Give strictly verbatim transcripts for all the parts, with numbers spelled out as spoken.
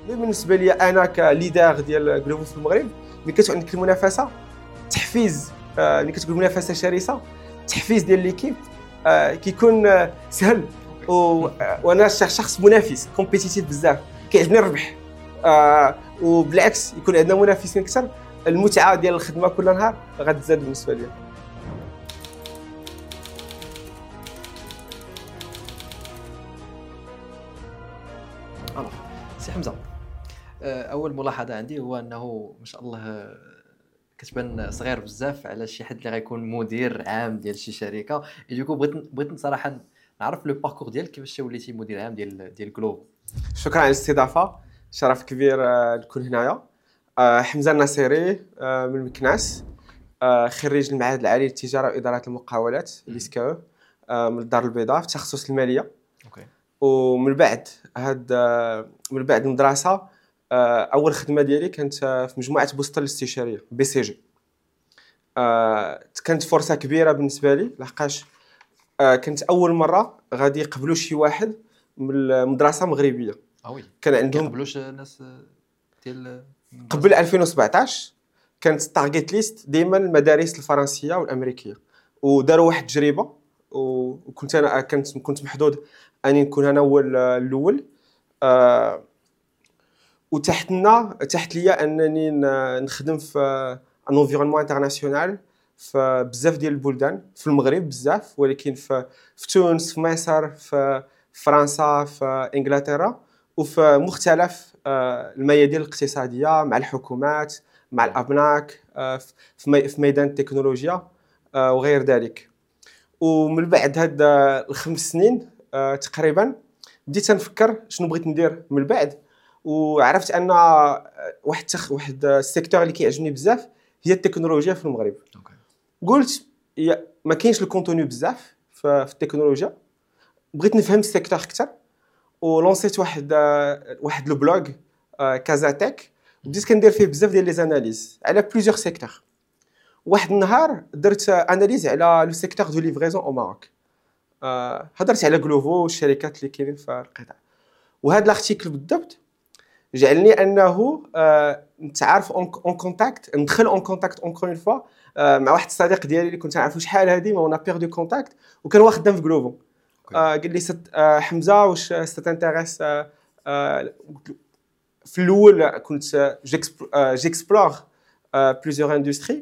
بالنسبه لي انا كليدر ديال جلوفو في المغرب، ملي كتكون عندك المنافسه تحفيز، ملي كتكون منافسه شرسه تحفيز ديال ليكيب كيكون سهل. وانا شخص منافس كومبيتيتيف بزاف، كيعجبني الربح، وبالعكس يكون عندنا منافسين اكثر، المتعه ديال الخدمه كل نهار غتزاد بالنسبه لي. سي حمزه، اول ملاحظه عندي هو انه ما شاء الله كتبان صغير بزاف على شي حد اللي غيكون مدير عام ديال شي شركه. ديكو بغيت بغيت صراحه نعرف لو باركور ديالك، كيفاش وليتي مدير عام ديال ديال جلوفو. شكرا على الاستضافه، شرف كبير نكون هنايا. حمزه الناصري من مكناس، خريج المعهد العالي للتجاره واداره المقاولات ليسكاو من الدار البيضاء في تخصص الماليه. اوكي. ومن بعد هاد من بعد المدرسه اول خدمه ديالي كانت في مجموعه بوسطه الاستشاريه بي سي جي. كانت فرصه كبيره بالنسبه لي لحقاش كانت اول مره غادي يقبلوا شي واحد من المدرسه مغربيه. اه وي، كان عندهم يقبلوش الناس ديال قبل ألفين وسبعطاش. كانت التارجت ليست ديما المدارس الفرنسيه والامريكيه، وداروا واحد التجربه وكنت انا كنت كنت محظوظ اني نكون انا هو الاول. أه وتحتنا تحت ليا انني نخدم في ان انفيرونمون انترناسيونال في بزاف ديال البلدان في المغرب بزاف، ولكن في في تونس، في مصر، في فرنسا، في انجلترا، وفي مختلف الميادين الاقتصاديه مع الحكومات، مع الابناك، في ميدان التكنولوجيا وغير ذلك. ومن بعد هاد الخمس سنين تقريبا بديت نفكر شنو بغيت ندير من بعد، وعرفت ان واحد تخ... واحد السيكتور اللي كيعجبني بزاف هي التكنولوجيا في المغرب. اوكي. قلت ما كاينش الكونتوني بزاف في, في التكنولوجيا، بغيت نفهم السيكتور اكثر، ولونسيت واحد واحد لو بلوغ كازاتيك، بديت كندير فيه بزاف ديال لي زاناليز على بليزيور سيكتور. واحد النهار درت اناليز على لو سيكتور دو ليفريزون او ماروك، هضرت على جلوفو والشركات اللي كاينين في القطاع، وهذا الارتيكل بالضبط جعلني انه نتعارف اون كونتاكت، ندخل اون كونتاكت اونكور اون فوا مع واحد الصديق ديالي اللي كنت نعرفو شحال هادي ما اون بيردو كونتاكت، وكان واخد خدام في جلوفو. قال لي ست حمزه واش ستانتيريس. في الاول كنت جيكسبلور بليزيور اندستري،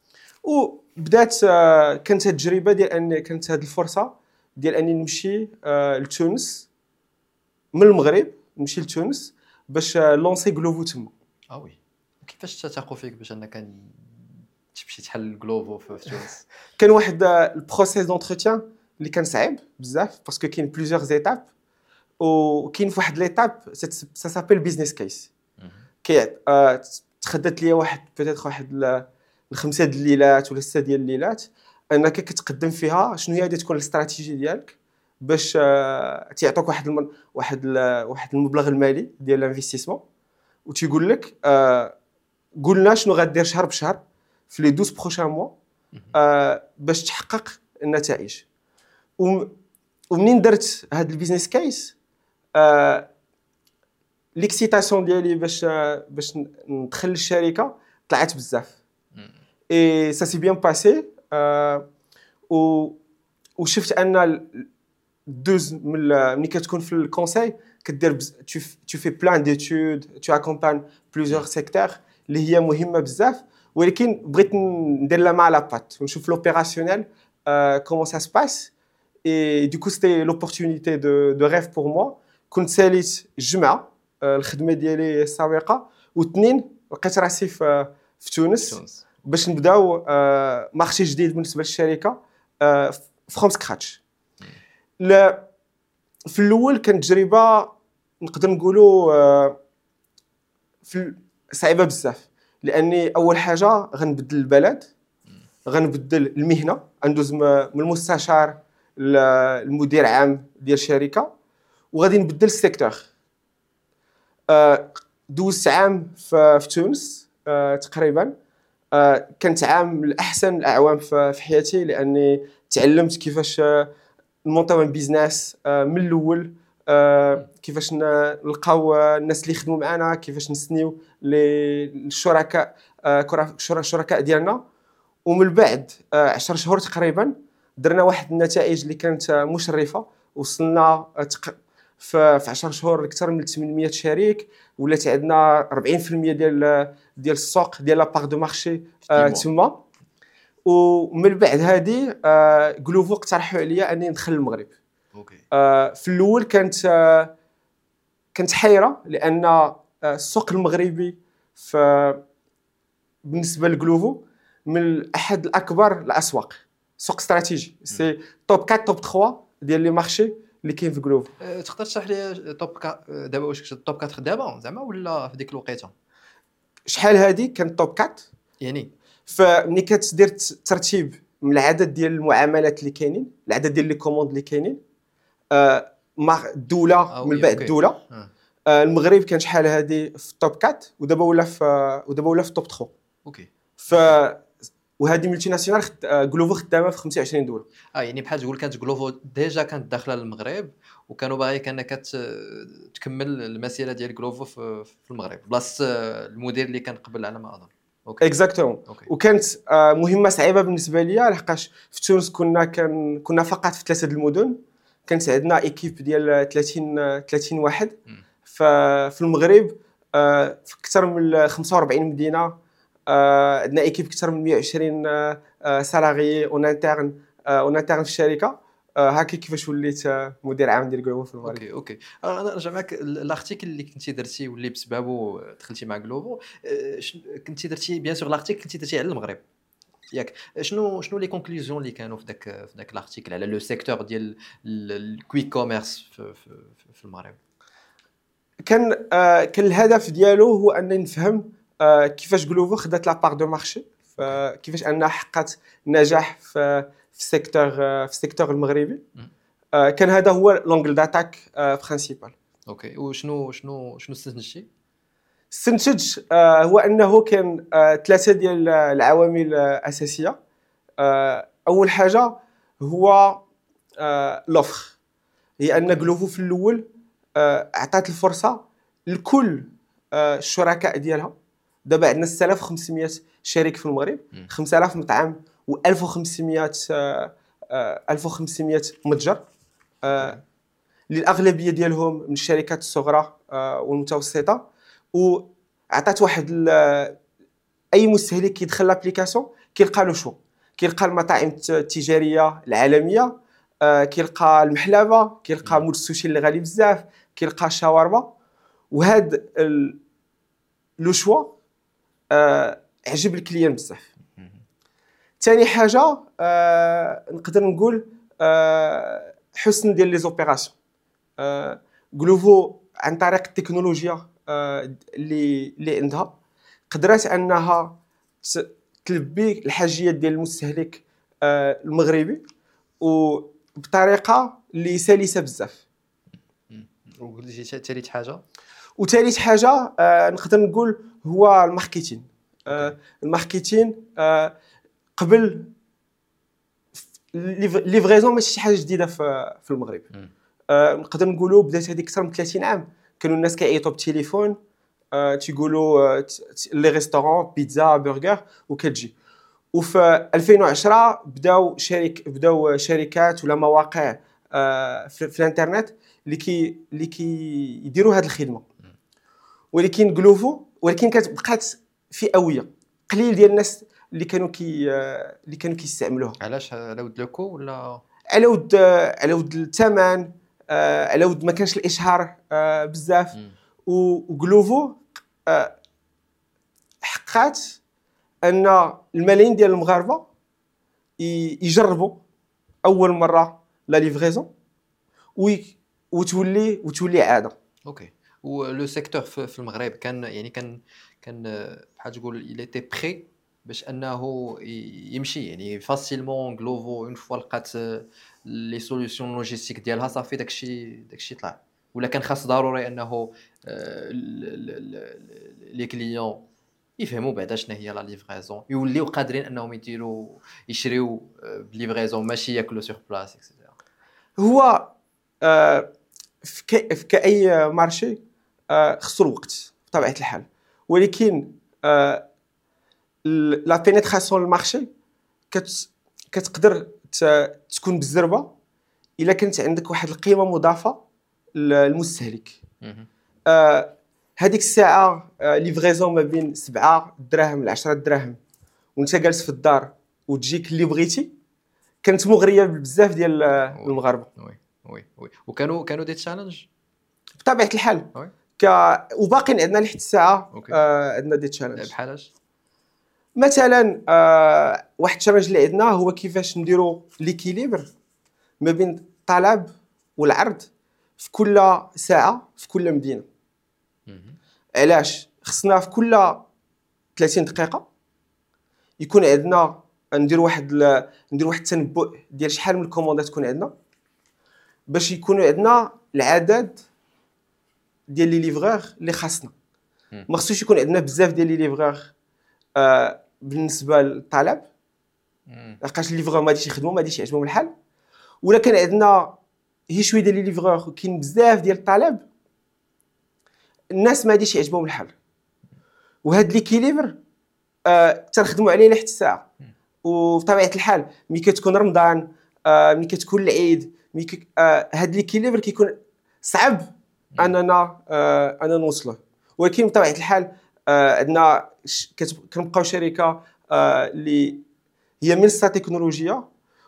وبدات كانت التجربه ديال ان كانت هذه الفرصه ديال اني نمشي لتونس من المغرب، نمشي لتونس باش لونسي جلوفو تما. اه وي. كيفاش تثقوا فيك باش انك تمشي تحل جلوفو في تونس؟ كان واحد البروسيس دونتروتيان اللي كان صعيب بزاف باسكو كاين بليزيور زيتاب، وكاين في واحد ليتاب سا سابيل بيزنس كيس. كي تخدت ليا واحد بيتيتر واحد الخمسه ديال الليلات ولا سته ديال الليلات انك كتقدم فيها شنو هي غادي تكون الاستراتيجي ديالك باش تيعطوك واحد الم... واحد ال... واحد المبلغ المالي ديال الانفستيسمون، وتيقول لك آه... قلنا شنو غدير شهر بشهر في لي دوز بروشان موا آه... باش تحقق النتائج. و... ومنين درت هاد البيزنس كيس آه... ليكسيتاسيون ديالي باش باش ندخل للشركه طلعت بزاف. اي سا سي بيان باسي. و وشفت ان دوز من ملي كتكون في الكونساي كدير تو في بلان ديتود، تو اكومبان بليزيور سيكتور اللي هي مهمه بزاف، ولكن بغيت ندير لا مع لا بات ونشوف لوبيراسيونيل كومون سا سباس. اي دو كو سيتي لوبورتونيتي دو دو ريف بور موا. كنت ساليت الجمعه الخدمه ديالي السابقه، واثنين لقيت راسي في في تونس باش نبداو مارشي جديد بالنسبه للشركه فروم سكراتش. لا في الاول كانت تجربه نقدر نقولوا في صعيبه بزاف، لاني اول حاجه غنبدل البلد، غنبدل المهنه، ندوز من المستشار للمدير عام ديال الشركه، وغادي نبدل السيكتور. دوزت عام في, في تونس تقريبا، كانت عام من احسن الاعوام في حياتي، لاني تعلمت كيفاش نمونطيو ان بيزنس من الاول، آه كيفاش نلقاو الناس اللي يخدموا معنا، كيفاش نسنيو للشركاء آه الشركاء ديالنا. ومن بعد آه عشر شهور تقريبا درنا واحد النتائج اللي كانت مشرفه. وصلنا تق... في عشر شهور اكثر من ثمانمية شريك، ولات عندنا أربعين بالمية ديال ديال السوق ديال لا بار دو مارشي آه تما. ومن بعد هذه آه غلوفو اقترحوا عليا اني ندخل المغرب. اوكي. آه في الاول كانت آه كانت حيره، لان آه السوق المغربي ف بالنسبه لغلوفو من احد الاكبر الاسواق، سوق استراتيجي، سي توب أربعة توب ثلاثة ديال لي مارشي اللي كاين في غلوفو. أه تقدر تشرح لي توب كا... دابا واش كنت توب أربعة دابا زعما ولا في ديك الوقيته؟ شحال هذه كانت توب أربعة يعني فملي كتدير ترتيب من العدد ديال المعاملات اللي كاينين، العدد ديال لي كوموند اللي كاينين آه مع الدوله آه من بعد أوكي. الدوله آه. آه المغرب كان شحال هذه في التوب أربعة ودابا ولا في ودابا ولا في التوب ثلاثة. اوكي. ف وهذه ملتي ناسيونال خد... غلوفو خدامه في خمسة وعشرين دوله. اه يعني بحال تقول كانت غلوفو ديجا كانت داخله للمغرب وكانوا باغيك انك تكمل المسيره ديال غلوفو في في المغرب بلاصه المدير اللي كان قبل على ما اظن. اوكي اكزاكتومون. وكانت آه مهمه صعيبه بالنسبه ليا لحقاش في تونس كنا كان كنا فقط في ثلاثه المدن، كانت عندنا ايكيب ديال ثلاثين ثلاثين واحد. ففي المغرب آه في اكثر من خمسة وأربعين مدينه آه عندنا ايكيب اكثر من مية وعشرين آه آه سالاريي اون انترن آه اون انترن في الشركه. آه هكا كيفاش وليت آه مدير عام ديال غلوفو في المغرب. اوكي اوكي. انا نرجع معك لارتيكل اللي كنتي درتي واللي بسببه دخلتي مع غلوفو. آه كنتي درتي بيان سور لارتيكل كنتي درتي على المغرب ياك. شنو شنو لي كونكلوزيون اللي كانوا في داك في داك لارتيكل على لو سيكتور ديال الكويك كوميرس في, في, في المغرب؟ كان آه كان الهدف ديالو هو ان نفهم آه كيفاش غلوفو خدات لا بار دو مارشي، كيفاش انها حققت نجاح في في السيكتور آه في السيكتور المغربي. آه كان هذا هو لونغل داتاك آه برينسيبال. اوكي. وشنو شنو شنو استنتجتي؟ استنتج آه هو انه كان آه ثلاثه ديال العوامل الاساسيه. آه اول حاجه هو آه لوفر، هي ان غلوفو في الاول آه اعطت الفرصه لكل آه الشركاء ديالها. دابا عندنا ستة آلاف وخمسمية شريك في المغرب، خمسة آلاف مطعم و ألف وخمسمية آه آه ألف وخمسمية متجر آه للاغلبيه ديالهم من الشركات الصغرى آه والمتوسطه. وعطات واحد اي مستهلك كيدخل لابليكاسيون كيلقى له شو، كيلقى المطاعم التجاريه العالميه، آه كيلقى المحلبه، كيلقى مول السوشي اللي غالي بزاف، كيلقى الشاورما. وهاد ال... لو شوا آه عجب الكليان بزاف. ثاني حاجه آه نقدر نقول آه حسن ديال لي زوبيراسيون. آه غلوفو عن طريق التكنولوجيا آه اللي اللي عندها قدرت انها تلبي الحاجيات ديال المستهلك آه المغربي وبطريقه اللي سلسه بزاف. وقلتي ثالث حاجه وثالث حاجه آه نقدر نقول هو الماركتين. آه الماركتين آه قبل ليفريزون ماشي شي حاجه جديده في في المغرب. آه نقدر نقولوا بدات هذيك اكثر من ثلاثين عام كانوا الناس كيعيطوا بالتليفون آه تيقولوا آه لي ريستورون بيتزا برجر وكتجي. وفي ألفين وعشرة بداو شركه بداو شركات ولا مواقع آه في, في الانترنت اللي كي اللي كي يديروا هذه الخدمه. ولكن غلوفو ولكن كانت بقات فئويه، قليل ديال الناس اللي كانوا كي اللي كانوا كيستعملوها. علاش؟ على ود لوكو ولا على ود على ود الثمن، على ود ما كانش الاشهار بزاف. وغلوفو حققت ان الملايين ديال المغاربه يجربوا اول مره لا ليفريزون وتولي وتولي عاده. اوكي. ولو سيكتور في المغرب كان يعني كان كان بحال تقول il était prêt باش انه يمشي يعني فاسيلمون. غلوفو اون فوا لقات لي سوليوشن لوجيستيك ديالها صافي داكشي داكشي طلع، ولا كان خاص ضروري انه لي كليون يفهموا بعدا شنو هي لا ليفريزون يوليو قادرين انهم يديروا يشريو بليفريزون ماشي ياكلوا سور بلاص اكسيتيرا. هو آه في, كي في كاي مارشي آه خصو الوقت بطبيعه الحال، ولكن آه لا بينيتراسيون للمارشي كت كتقدر تكون بالزربه الا كانت عندك واحد القيمه مضافه للمستهلك. آه هذيك الساعه آه ليفريزون ما بين سبعة دراهم ل عشرة دراهم وانت جالس في الدار وتجيك اللي بغيتي، كانت مغريه بزاف ديال المغاربه. وي وي وي وكانوا كانوا دي تشالنج بطبيعه الحال. وي ك وباقيين عندنا لحد الساعه آه عندنا دي تشالنج. بحالاش مثلا آه واحد التشالنج اللي عندنا هو كيفاش نديروا ليكيليبر ما بين الطلب والعرض في كل ساعه في كل مدينه. علاش خصنا في كل ثلاثين دقيقه يكون عندنا ندير واحد ل... ندير واحد التنبؤ ديال شحال من الكوموندات تكون عندنا باش يكونوا عندنا العدد ديال لي ليفرور اللي خاصنا. ما خصوش يكون عندنا بزاف ديال لي ليفرور آه بالنسبه للطلب، لقاش الليفرور ما غاديش يخدموا ما غاديش يعجبهم الحال، ولا كان عندنا هي شويه ديال لي ليفرور كاين بزاف ديال الطلب الناس ما غاديش يعجبهم الحال. وهاد ليكيليبر آه تنخدموا عليه لحد الساعه. وبطبيعه الحال ملي كتكون رمضان آه ملي كتكون العيد ملي آه هاد ليكيليبر كيكون صعب اننا آه انا نوصله، ولكن بطبيعه الحال آه عندنا كنبقاو شركه اللي آه هي منصه تكنولوجيه،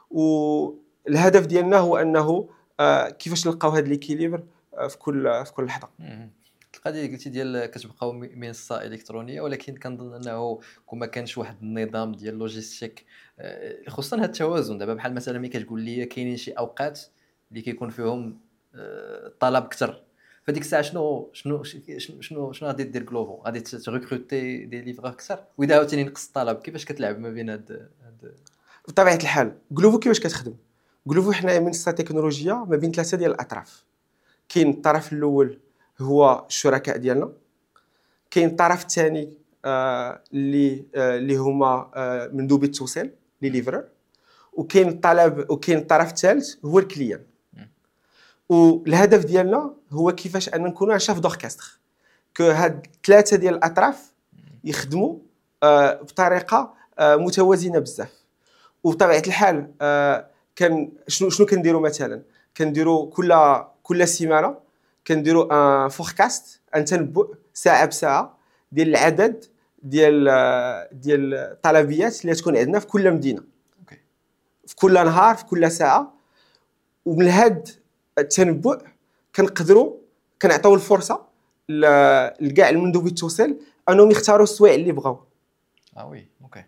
والهدف ديالنا هو انه آه كيفاش نلقاو هاد ليكيليبر آه في كل في كل لحظه. القضيه اللي قلتي ديال كتبقاو منصه الكترونيه، ولكن كنظن انه كون ما كانش واحد النظام ديال لوجيستيك خصوصا هذا التوازن. دابا بحال مثلا ملي كتقول لي كاينين شي اوقات اللي كيكون فيهم الطلب اكثر، فديك الساعه شنو شنو شنو شنو غادي دير غلوفو؟ غادي تغوكروتي دي ليفرور اكثر، واذا عاوتاني نقص الطلب كيفاش كتلعب ما بين هاد هاد بطبيعه الحال غلوفو كيفاش كتخدم؟ غلوفو حنا منصه تكنولوجيه ما بين ثلاثه ديال الاطراف. كاين الطرف الاول هو الشركاء ديالنا، كاين الطرف الثاني آه اللي آه اللي هما آه مندوبي التوصيل لي ليفرور، وكاين الطلب وكاين الطرف الثالث هو الكليان. والهدف ديالنا هو كيفاش ان نكونوا ان شاف دوركستر كو هاد ثلاثه ديال الاطراف يخدموا آه بطريقه آه متوازنه بزاف. وبطبيعه الحال آه كان شنو شنو كنديروا مثلا كنديروا كل كل سيمانه كنديروا ان فوركاست ان تنبؤ ساعه بساعه ديال العدد ديال ديال الطلبيات اللي تكون عندنا في كل مدينه اوكي في كل نهار في كل ساعه. ومن هاد التنبؤ كنقدروا كنعطيو الفرصه لكاع المندوبي التوصيل انهم يختاروا السوايع اللي بغاو. اه وي اوكي.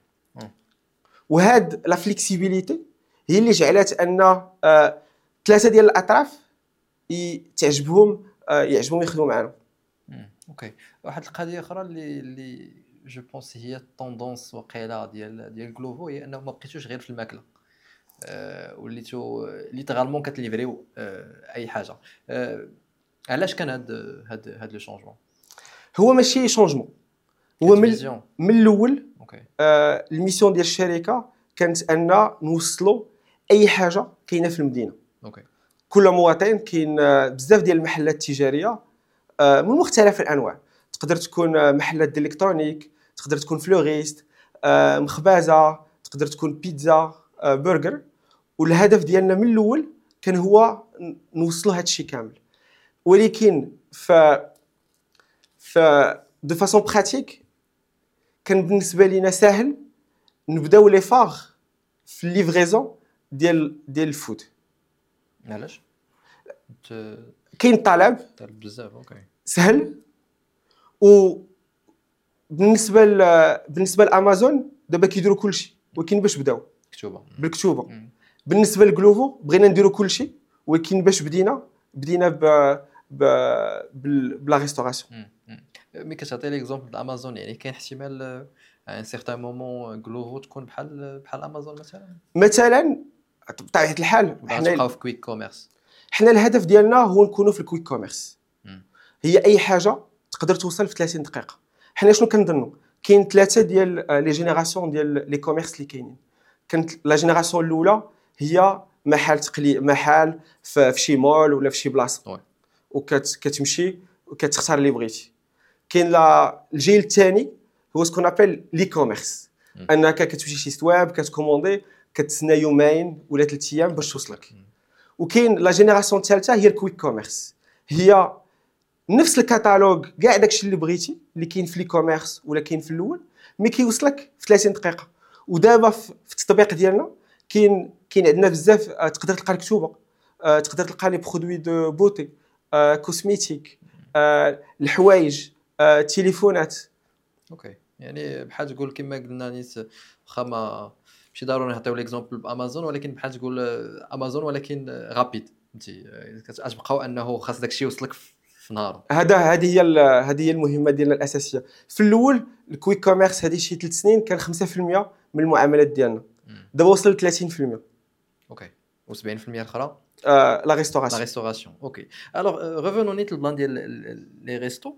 وهاد لا فليكسيبيليتي هي اللي جعلت ان آه ثلاثه ديال الاطراف تعجبهم آه يعجبهم يخدموا معنا. اوكي. واحد القضيه اخرى اللي اللي جو بونس هي التوندونس وقيله ديال ديال غلوفو هي انه ما بقيتوش غير في الماكله، أه وليتو ليترالمون كتليفريو أه اي حاجه. أه علاش كان هاد هاد هاد لو شونجمون؟ هو ماشي شونجمون، هو من من الاول آه الميسيون ديال الشركه كانت ان نوصلوا اي حاجه كاينه في المدينه. اوكي. كل مواطن كاين بزاف ديال المحلات التجاريه آه من مختلف الانواع، تقدر تكون محلات ديال الالكترونيك، تقدر تكون فلوريست، آه مخبازه، تقدر تكون بيتزا، آه برجر. والهدف ديالنا من الاول كان هو نوصلوا هذا الشيء كامل. ولكن ف ف دو فاسون براتيك كان بالنسبه لينا ساهل نبداو لي فار في الليفريزون ديال ديال الفود. علاش؟ كاين طلب طلب بزاف. اوكي سهل. و بالنسبه ل... بالنسبه لامازون دابا كيديروا كلشي، ولكن باش بداو مكتوبه بالكتوبه. مم. بالنسبه لغلوفو بغينا نديروا كلشي، ولكن باش بدينا بدينا ب ب بلا ريستوراسيون. مي كتعطي ليكزومبل امازون، يعني كاين احتمال ان سيغتان مومون غلوفو تكون بحال بحال امازون مثلا مثلا بطبيعه الحال حنا نبقاو في كويك كوميرس. حنا الهدف ديالنا هو نكونوا في الكويك كوميرس. هي اي حاجه تقدر توصل في ثلاثين دقيقه. حنا شنو كنظنوا كاين ثلاثه ديال لي جينيراسيون ديال لي كوميرس اللي كاينين. كانت لا جينيراسيون الاولى هي محل تقلي محل في شي مول ولا في شي بلاصه. وكتمشي وكتختار اللي بغيتي. كاين لا الجيل الثاني هو سكون ابل لي كوميرس، انك كتمشي شي سيت ويب كتكوموندي كتسنى يومين ولا ثلاث ايام باش توصلك. وكاين لا جينيراسيون الثالثه هي الكويك كوميرس، هي نفس الكتالوج كاع داكشي اللي بغيتي اللي كاين في لي كوميرس ولا كاين في الاول، مي كيوصلك في ثلاثين دقيقه. ودابا في التطبيق ديالنا كاين كاين عندنا بزاف، تقدر تلقى الكتوبه، تقدر تلقى لي برودوي دو بوتي، كوسميتيك، الحوايج، التليفونات. اوكي، يعني بحال تقول كما قلنا نيت، واخا ما ماشي ضروري نعطيو ليكزومبل بامازون، ولكن بحال تقول امازون ولكن غابيد، فهمتي، كتبقاو انه خاص داكشي يوصلك في نهار. هذا هذه هي هذه هي المهمه ديالنا الاساسيه. في الاول الكويك كوميرس هذه شي ثلاث سنين كان خمسة في المية من المعاملات ديالنا، دابا وصل ل ثلاثين في المية. اوكي، و سبعين في المية الاخرى آه لا ريستوراسيون. لا ريستوراسيون. اوكي، الوغ ريفونو نيت البلان ديال لي ريستو.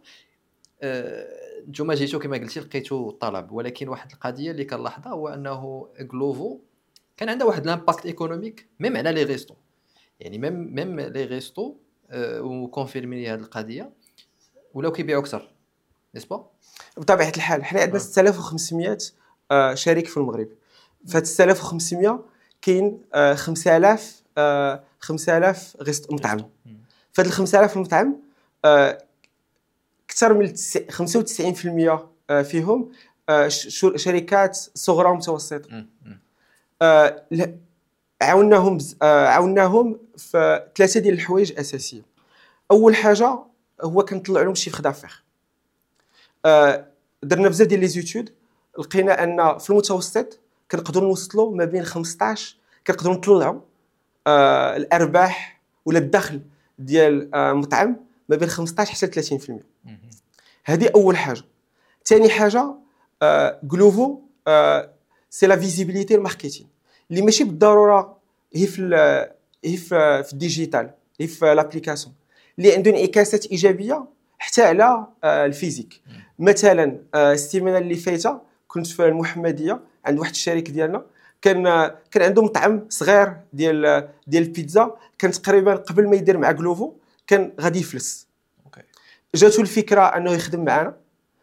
نتوما جيتو كما قلتي لقيتو الطلب، ولكن واحد القضيه اللي كنلاحظها هو انه غلوفو كان عندها واحد الامباكت ايكونوميك ميم على لي ريستو، يعني ميم ميم لي ريستو وكونفيرمي هذه القضيه ولاو كيبيعوا اكثر، نيسبا؟ بطبيعه الحال حنا عندنا ستة آلاف وخمسمية آه شريك في المغرب. فهاد ستة آلاف وخمسمية كاين آه خمسة آلاف آه خمسة آلاف غيست مطعم. فهاد ال خمسة آلاف المطعم آه اكثر من خمسة وتسعين في المية آه فيهم آه شركات صغرى ومتوسطه. آه عاوناهم آه عاوناهم في ثلاثه ديال الحوايج اساسيه. اول حاجه هو كنطلع لهم شيفر دافير. آه درنا بزاف ديال لي زيتود، لقينا ان في المتوسط كنقدروا نوصلوا ما بين خمسطاش، كنقدروا نطلعوا آه الارباح ولا الدخل ديال آه مطعم ما بين خمسطاش حتى ثلاثين في المية. هذه اول حاجه. ثاني حاجه آه غلوفو آه سي لا فيزيبيليتي الماركتينغ اللي ماشي بالضروره هي في هي في, في الديجيتال، هي في لابليكاسيون اللي عنده انعكاسات ايجابيه حتى على آه الفيزيك. مثلا آه السيمانه اللي فايته كنت في المحمديه عند واحد الشريك ديالنا، كان آه كان عنده مطعم صغير ديال ديال البيتزا، كان تقريبا قبل ما يدير مع غلوفو كان غادي يفلس. اوكي، جاتو الفكره انه يخدم معنا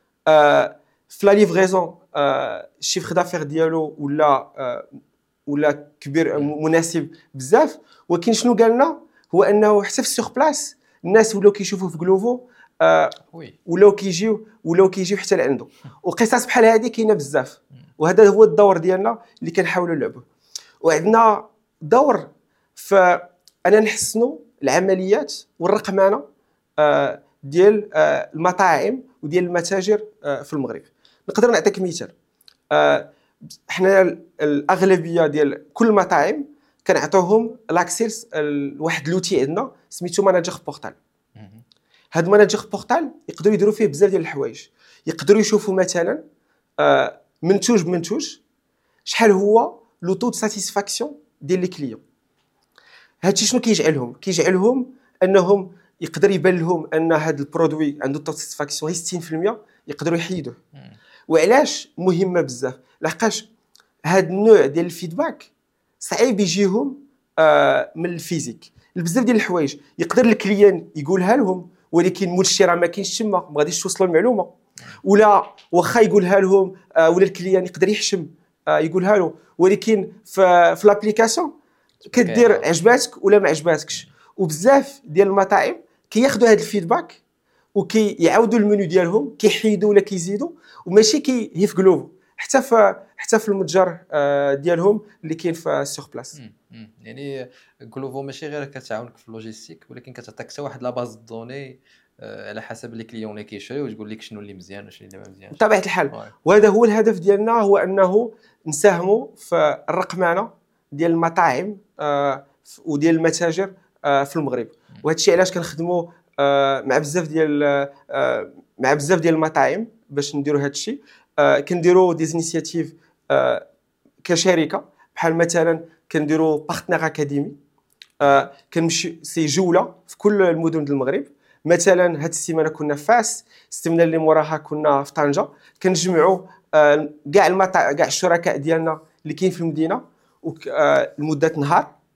آه في لا ليفريزون، آه الشيفر دافير ديالو ولا آه ولا كبير مناسب بزاف. ولكن شنو قالنا هو انه حتى في السوغ بلاس الناس ولاو كيشوفوا في غلوفو آه ولاو كيجيو ولاو كيجيو حتى لعنده. وقصص بحال هذه كاينه بزاف، وهذا هو الدور ديالنا اللي كنحاولوا نلعبوه. وعندنا دور في انا نحسنوا العمليات والرقمنه آه ديال آه المطاعم وديال المتاجر آه في المغرب. نقدر نعطيك مثال. آه حنا الاغلبيه ديال كل المطاعم كنعطوهم لاكسيس لواحد لوتي عندنا سميتو ماناجر بورتال. هاد ماناجر بورتال يقدروا يديروا فيه بزاف ديال الحوايج. يقدروا يشوفوا مثلا آه منتوج بمنتوج شحال هو لو تو دو ساتيسفاكسيون ديال لي كليون. هادشي شنو كيجعلهم كيجعلهم انهم يقدر يبان لهم ان هاد البرودوي عنده تو ساتيسفاكسيون هي ستين في المية، يقدروا يحيدوه. وعلاش مهمه بزاف؟ لحقاش هاد النوع ديال الفيدباك صعيب يجيهم آه من الفيزيك. بزاف ديال الحوايج يقدر الكليان يقولها لهم، ولكن مول الشراء ما كاينش تما، ما غاديش توصلوا المعلومه. ولا واخا يقولها لهم آه ولا الكليان يقدر يحشم آه يقولها له، ولكن في في لابليكاسيون كدير عجباتك ولا ما عجباتكش. وبزاف ديال المطاعم كياخذوا هذا الفيدباك وكيعاودوا المنيو ديالهم، كيحيدوا ولا كيزيدوا، وماشي كي هي في غلوفو، حتى في حتى في المتجر ديالهم اللي كاين في السوغ بلاس. يعني غلوفو ماشي غير كتعاونك في اللوجيستيك، ولكن كتعطيك حتى واحد لا باز دوني على حسب لي كليون اللي كيشريو، وتقول لك شنو اللي مزيان وشنو اللي ما مزيانش بطبيعه الحال. وهذا هو الهدف ديالنا، هو انه نساهموا في الرقمنه ديال المطاعم آه وديال المتاجر آه في المغرب. وهذا الشيء علاش كنخدموا آه مع بزاف ديال آه مع بزاف ديال المطاعم باش نديروا هذا الشيء. آه كنديروا دي انيشيتيف آه كشركه، بحال مثلا كنديروا بارتنير اكاديمي. آه كنمشي سي جوله في كل المدن ديال المغرب. مثلا هاد السيمانه كنا في فاس، السيمانه اللي موراها كنا في طنجه. كنجمعوا آه كاع المطاعم كاع الشركاء ديالنا اللي كاين في المدينه لمده نهار،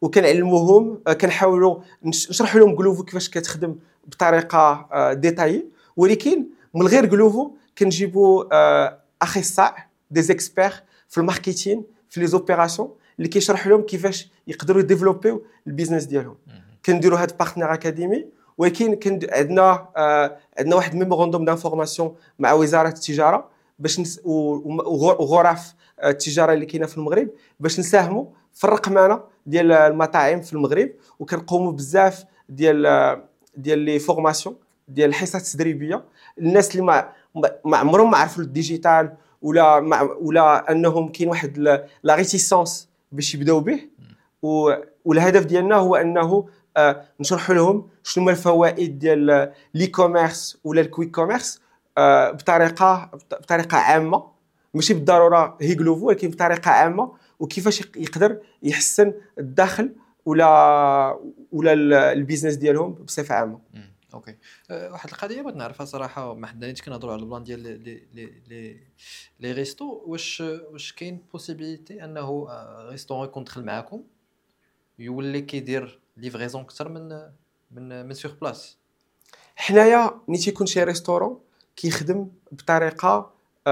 وكنعلموهم آه، كنحاولوا نش- نشرح لهم جلوفو كيفاش كتخدم بطريقه آه، ديتايي. ولكن من غير جلوفو كنجيبوا آه، اخصائي دي زيكسبير في الماركتين في لي زوبيراسيون اللي كيشرح لهم كيفاش يقدروا يديفلوبيو البيزنس ديالهم. كنديروا هاد بارتنير اكاديمي. ولكن كند... عندنا آه... عندنا واحد ميموراندوم دانفورماسيون مع وزاره التجاره باش نس... و... و... وغرف التجاره اللي كاينه في المغرب باش نساهموا في الرقمنه ديال المطاعم في المغرب. وكنقوموا بزاف ديال ديال لي فورماسيون ديال الحصص التدريبيه. الناس اللي ما ما عمرهم ما عرفوا الديجيتال ولا مع... ولا انهم كاين واحد لا ريتيسونس باش يبداو به. و... والهدف ديالنا هو انه آه نشرح لهم شنو هما الفوائد ديال لي كوميرس ولا الكويك كوميرس آه بطريقه بطريقه عامه، ماشي بالضروره هي جلوفو ولكن بطريقه عامه، وكيفاش يقدر يحسن الدخل ولا ولا البيزنس ديالهم بصفه عامه. اوكي. أه واحد القضيه بغيت نعرفها صراحه، ما حنا نيت كنهضروا على البلان ديال لي لي لي لي ريستو، واش واش كاين بوسيبيليتي انه ريستورون يكون دخل معاكم يولي كيدير ليفريزون اكثر من من من سور بلاص؟ حنايا ملي تيكون شي ريستورون كيخدم بطريقه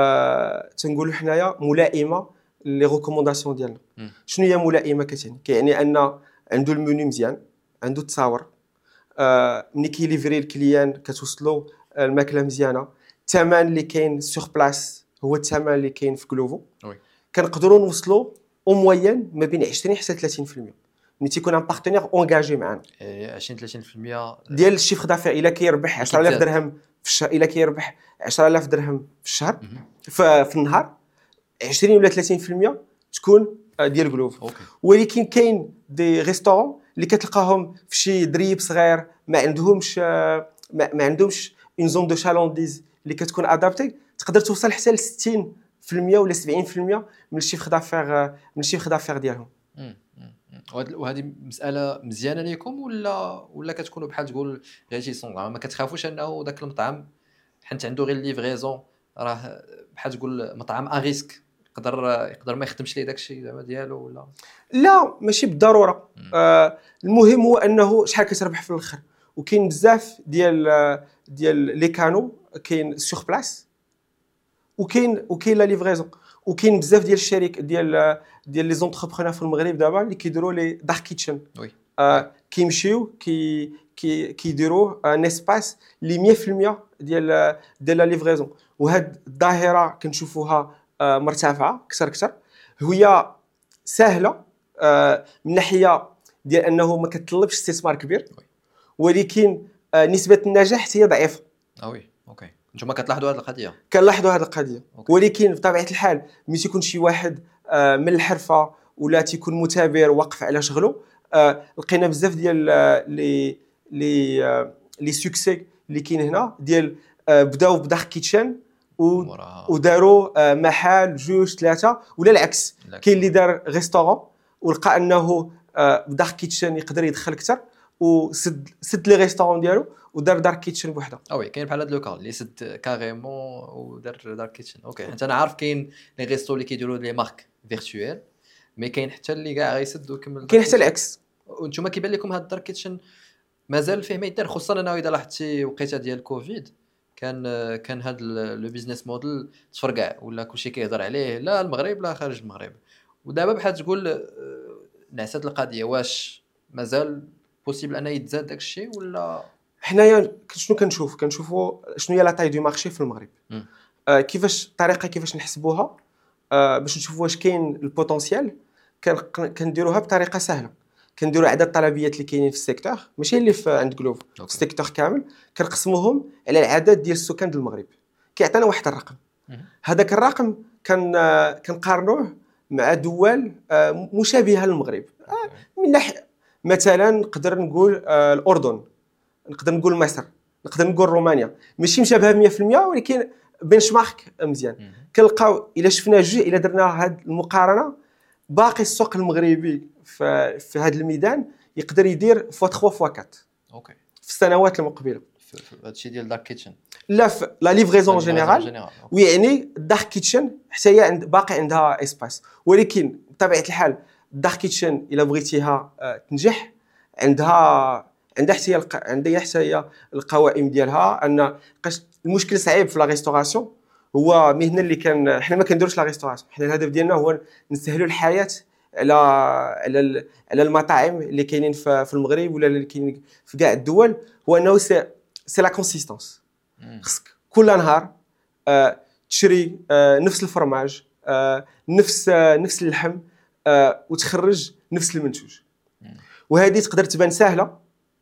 آه تنقولوا حنايا ملائمه لي ريكومونداسيون ديالنا. شنو هي ملائمه؟ كتعني كيعني ان عنده المنيو مزيان، عنده التصاور، آه ملي كيليفري الكليان كتوصلوا الماكله مزيانه، الثمن اللي كاين سور بلاص هو الثمن اللي كاين في كلوفو. وي كنقدروا نوصلوا او موين ما بين عشرين حتى ثلاثين بالمئة ملي تيكون ان بارتنير اونغاجي معنا. عشرين ثلاثين بالمئة ديال الشيفر دافير الا كيربح عشرة آلاف درهم في الشهر، الا كيربح عشرة آلاف درهم في الشهر في, في النهار، عشرين ولا ثلاثين بالمئة تكون ديال جلوف. ولكن كاين دي ريستورون اللي كتلقاهم في شي دريب صغير ما عندهمش ما, ما عندهمش اون زون دو شالونديز اللي كتكون ادابتي، تقدر توصل حتى ل ستين بالمئة ولا سبعين بالمئة من الشيفر دافير من الشيفر دافير ديالهم. وهذه مساله مزيانه ليكم ولا ولا كتكونوا بحال تقول ريتيسون، ما كتخافوش انه داك المطعم حيت عنده غير ليفريزون راه بحال تقول مطعم ا ريسك يقدر يقدر ما يخدمش ليه داكشي زعما ديالو؟ ولا لا ماشي بالضروره. آه المهم هو انه شحال كتربح في الاخر. وكاين بزاف ديال ديال لي كانو كاين سور بلاص وكاين وكاين لا ليفريزون. وكاين بزاف ديال الشركات ديال ديال لي زونتربرونور في المغرب دابا اللي كيديروا لي دارك كيتشن. وي آه كيمشيو كي كي كيديروا ان اسباس لي مية بالمئة ديال ديال لا ليفريزون. وهاد الظاهره كنشوفوها آه مرتفعه اكثر اكثر. هي سهله آه من ناحيه ديال انه ما كتطلبش استثمار كبير، ولكن آه نسبه النجاح هي ضعيفه. اه وي اوكي. نتوما كتلاحظوا هذه القضيه؟ كنلاحظوا هذه القضيه. ولكن بطبيعه الحال ملي تيكون شي واحد آه من الحرفه ولا تيكون مثابر واقف على شغله، آه لقينا بزاف ديال لي لي آه لي سوكسي اللي كاين هنا ديال آه بداو بدارك كيتشن وداروا آه محل جوج ثلاثه، ولا العكس كاين اللي دار ريستورون ولقى انه آه بدارك كيتشن يقدر يدخل اكثر وسد سد لي ريستورون ديالو ودار دارك كيتشن بوحده. اه وي كاين بحال هاد لوكال اللي سد كاريمون ودار دارك كيتشن. اوكي حيت انا عارف كاين لي ريستو اللي كيديروا لي مارك فيرتويال، مي كاين حتى اللي كاع غيسد ويكمل. كاين حتى العكس. وانتم كيبان لكم هاد دارك كيتشن مازال فيه ما يدار، خصوصا انه اذا لاحظتي وقيته ديال كوفيد كان كان هاد لو بيزنس موديل تفرقع ولا كلشي كيهضر عليه لا المغرب لا خارج المغرب. ودابا بحال تقول نعسات القضيه، واش مازال بوسيبل انه يتزاد داك الشيء ولا؟ حنايا شنو كنشوف كنشوفوا شنو هي لا تاي دو مارشي في المغرب. آه كيفاش الطريقه كيفاش نحسبوها آه باش نشوفوا واش كاين البوتونسيال. كنديروها بطريقه سهله. كنديروا عدد الطلبيات اللي كاينين في السيكتور، ماشي اللي في عند جلوف، السيكتور كامل كنقسموهم على العدد ديال السكان ديال المغرب. كيعطينا واحد الرقم. هذاك الرقم كان كنقارنوه مع دول آه مشابهه للمغرب. آه من ناحيه مثلا نقدر نقول آه الاردن، نقدر نقول مصر، نقدر نقول رومانيا، ماشي مشابهه مية بالمئة ولكن بنش مارك مزيان. كنلقاو الا شفنا جوج الا درنا هذه المقارنه باقي السوق المغربي في في هذا الميدان يقدر يدير فوا ثلاثة فوا أربعة. اوكي في السنوات المقبله. هادشي ديال دارك كيتشن لا في لا ليفريزون جينيرال، ويعني دارك كيتشن حتى هي عند باقي عندها اسباس. ولكن بطبيعه الحال دارك كيتشن الا بغيتيها آه، تنجح عندها عندها حتى هي الق- عندها حتى هي القوائم ديالها. ان قاش المشكل صعيب في لا ريستوراسيون هو مهنه اللي كان حنا ما كنديروش لا ريستوراسيون. حنا الهدف ديالنا هو نسهلوا الحياه على على ال- على المطاعم اللي كاينين في في المغرب ولا اللي كاينين في كاع الدول. هو انه سي سي لا كونسيستانس. خصك كل نهار آه، تشري آه، نفس الفرماج آه، نفس آه، نفس اللحم آه، وتخرج نفس المنتوج. وهذه تقدر تبان سهله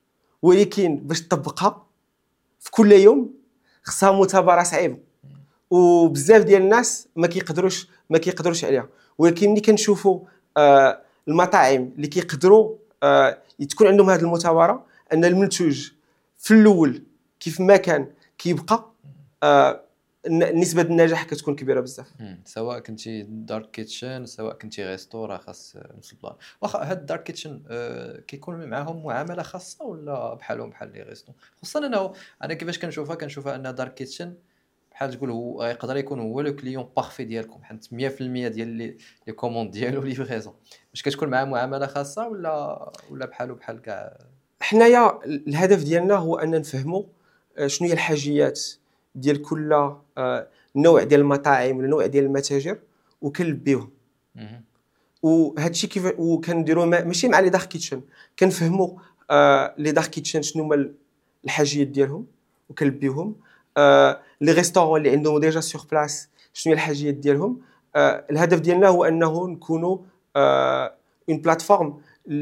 ولكن باش تطبقها في كل يوم خصها مثابره صعيبه وبزاف ديال الناس ما كيقدروش ما كيقدروش عليها. ولكن ملي كنشوفوا آه، المطاعم اللي كيقدروا آه، تكون عندهم هذه المثابره ان المنتوج في الاول كيف ما كان كيبقى آه، ن- نسبه النجاح كتكون كبيره بزاف. مم. سواء كنتي دارك كيتشن سواء كنتي ريستو راه خاص نفس البلان. واخا هاد الدارك كيتشن آه كيكون معاهم معامله خاصه ولا بحالهم بحال لي ريستو؟ خصوصا انه انا كيفاش كنشوفها كنشوفها ان دارك كيتشن بحال تقول هو يقدر يكون هو لو كليون بارفي ديالكم حيت مية في المية ديال لي لي كوموند ديالو ليفريزون. واش كتكون معاه معامله خاصه ولا ولا بحالو بحال كاع؟ حنايا الهدف ديالنا هو ان نفهموا آه، شنو هي الحاجيات ديال كل آه، نوع ديال المطاعم ولا نوع ديال المتاجر وكنلبيوهم. مهم. وهذا الشيء كيف وكنديروا ما- ماشي مع لي دارك كيتشن كنفهموا آه لي دارك كيتشن شنو هما الحاجيات ديالهم وكنلبيوهم. آه لي ريستورون اللي عندهم ديجا سور بلاص شنو هي الحاجيات ديالهم. آه الهدف ديالنا هو انه نكونوا آه اون بلاتفورم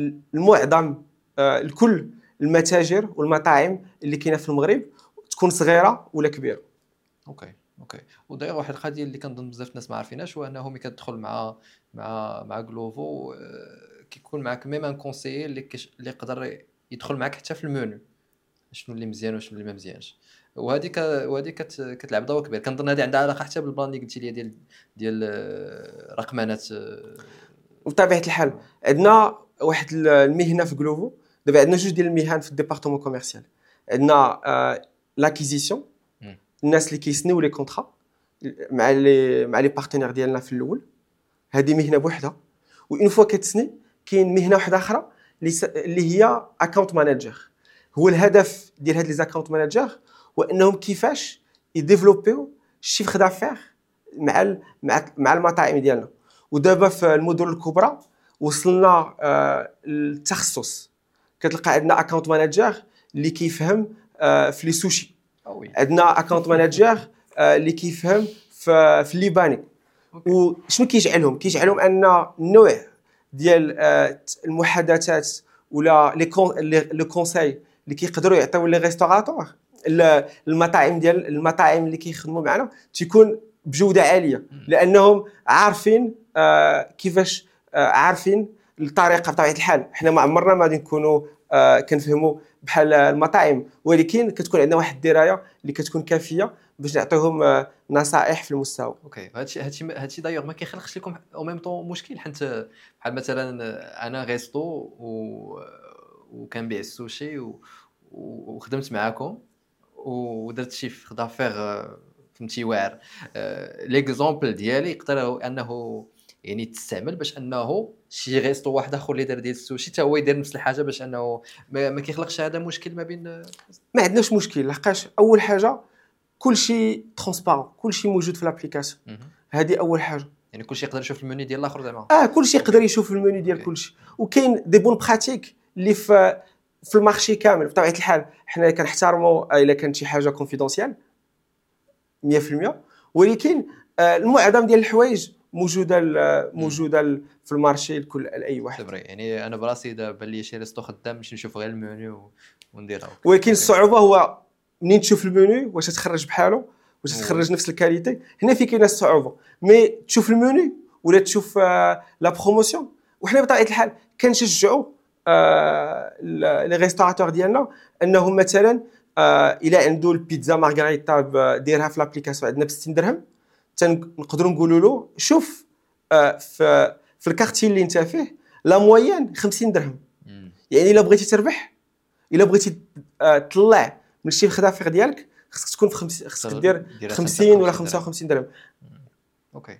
المعظم آه لكل المتاجر والمطاعم اللي كاينه في المغرب تكون صغيره ولا كبيره. اوكي اوكي. وداير واحد القضيه اللي كنظن بزاف الناس ما عارفينهاش هو انه ملي كتدخل مع مع مع جلوفو آه، كيكون معاك ميم ان كونسيي اللي كيش... اللي يقدر يدخل معاك حتى في المنيو شنو اللي مزيان وشنو اللي ما مزيانش. وهذه ك... وهذه كت... كتلعب دور كبير. كنظن هذه عندها علاقه حتى بالبلان اللي قلتي لي ديال ديال آه، رقمنه آه، وبطبيعه الحال عندنا واحد المهنه في جلوفو. دابا عندنا جوج ديال المهن في الديبارتمون كوميرسيال. عندنا لاكيزيسيون مم. الناس اللي كيسنيو لي كونطرا مع لي مع لي بارتنير ديالنا في الاول. هذه مهنه بوحدها. وإن فوا كتسني كاين مهنه واحده اخرى اللي س- اللي هي اكونت مانجر. هو الهدف ديال هاد لي زاكونت مانجر هو انهم كيفاش يديفلوبيو الشيفر دافير مع ال- مع مع المطاعم ديالنا. ودابا في المدن الكبرى وصلنا آه، للتخصص. كتلقى عندنا اكونت مانجر اللي كيفهم آه، في لي سوشي. او وي عندنا اكونت مانجر اللي كيفهم في في الليباني. اوكي وشنو كيجعلهم كيجعلهم ان النوع ديال آه، المحادثات ولا لي كون لي كونساي اللي كيقدروا يعطيو لي ريستوراتور المطاعم ديال المطاعم اللي كيخدموا معنا تيكون بجوده عاليه لانهم عارفين آه، كيفاش آه، عارفين الطريقه. بطبيعه الحال حنا ما عمرنا ما غادي نكونوا آه، كنفهموا بحال المطاعم ولكن كتكون عندنا واحد الدرايه اللي كتكون كافيه باش نعطيهم آه، نصائح في المستوى. اوكي. هادشي هادشي هادشي دايوغ ما كيخلقش لكم او ميم طون مشكل حيت بحال مثلا انا ريستو و وكنبيع السوشي و... و- وخدمت معاكم ودرت شي في دافير فهمتي واعر. ليكزامبل ديالي يقدر انه يعني تستعمل باش انه شي ريستو واحد اخر اللي دار ديال السوشي حتى هو يدير نفس الحاجه باش انه ما, ما كيخلقش هذا مشكل ما بين. ما عندناش مشكل لحقاش اول حاجه كلشي ترونسبارون كلشي موجود في لابليكاسيون. مهم. هذه اول حاجه. يعني كلشي يقدر يشوف المنيو ديال الاخر زعما. اه كلشي يقدر يشوف المنيو ديال أوكي. كلشي. وكاين دي بون براتيك اللي في في المارشي كامل. بطبيعه الحال حنا كنحترموا الا كانت شي حاجه كونفيدونسيال مية في المية ولكن آه، المعظم ديال الحوايج موجوده ال- موجوده ال- في المارشي لكل لاي واحد. سي فري. يعني انا براسي اذا بان لي شي ريستو خدام باش نشوف غير المنيو و- ونديرها. ولكن أوكي. الصعوبه هو منين تشوف المنيو واش تخرج بحاله واش وي. تخرج نفس الكاليتي. هنا في كاينه الصعوبه مي تشوف المنيو ولا تشوف آه، لا بروموسيون. وحنا بطبيعه الحال كنشجعوا آه، ل- لي ريستوراتور ديالنا انهم مثلا آه، الى عنده البيتزا مارغريتا ب- دايرها في لابليكاسيون عندنا ب ستين درهم تنقدروا نقولوا له شوف آه، في في الكارتي اللي انت فيه لا موين خمسين درهم. مم. يعني الا بغيتي تربح الا بغيتي آه، تطلع من الشيء الخدافير ديالك خصك تكون في خمسين خصك تر- دير ديرها خمسين ولا خمسة وخمسين درهم. خمسة وخمسين درهم. اوكي.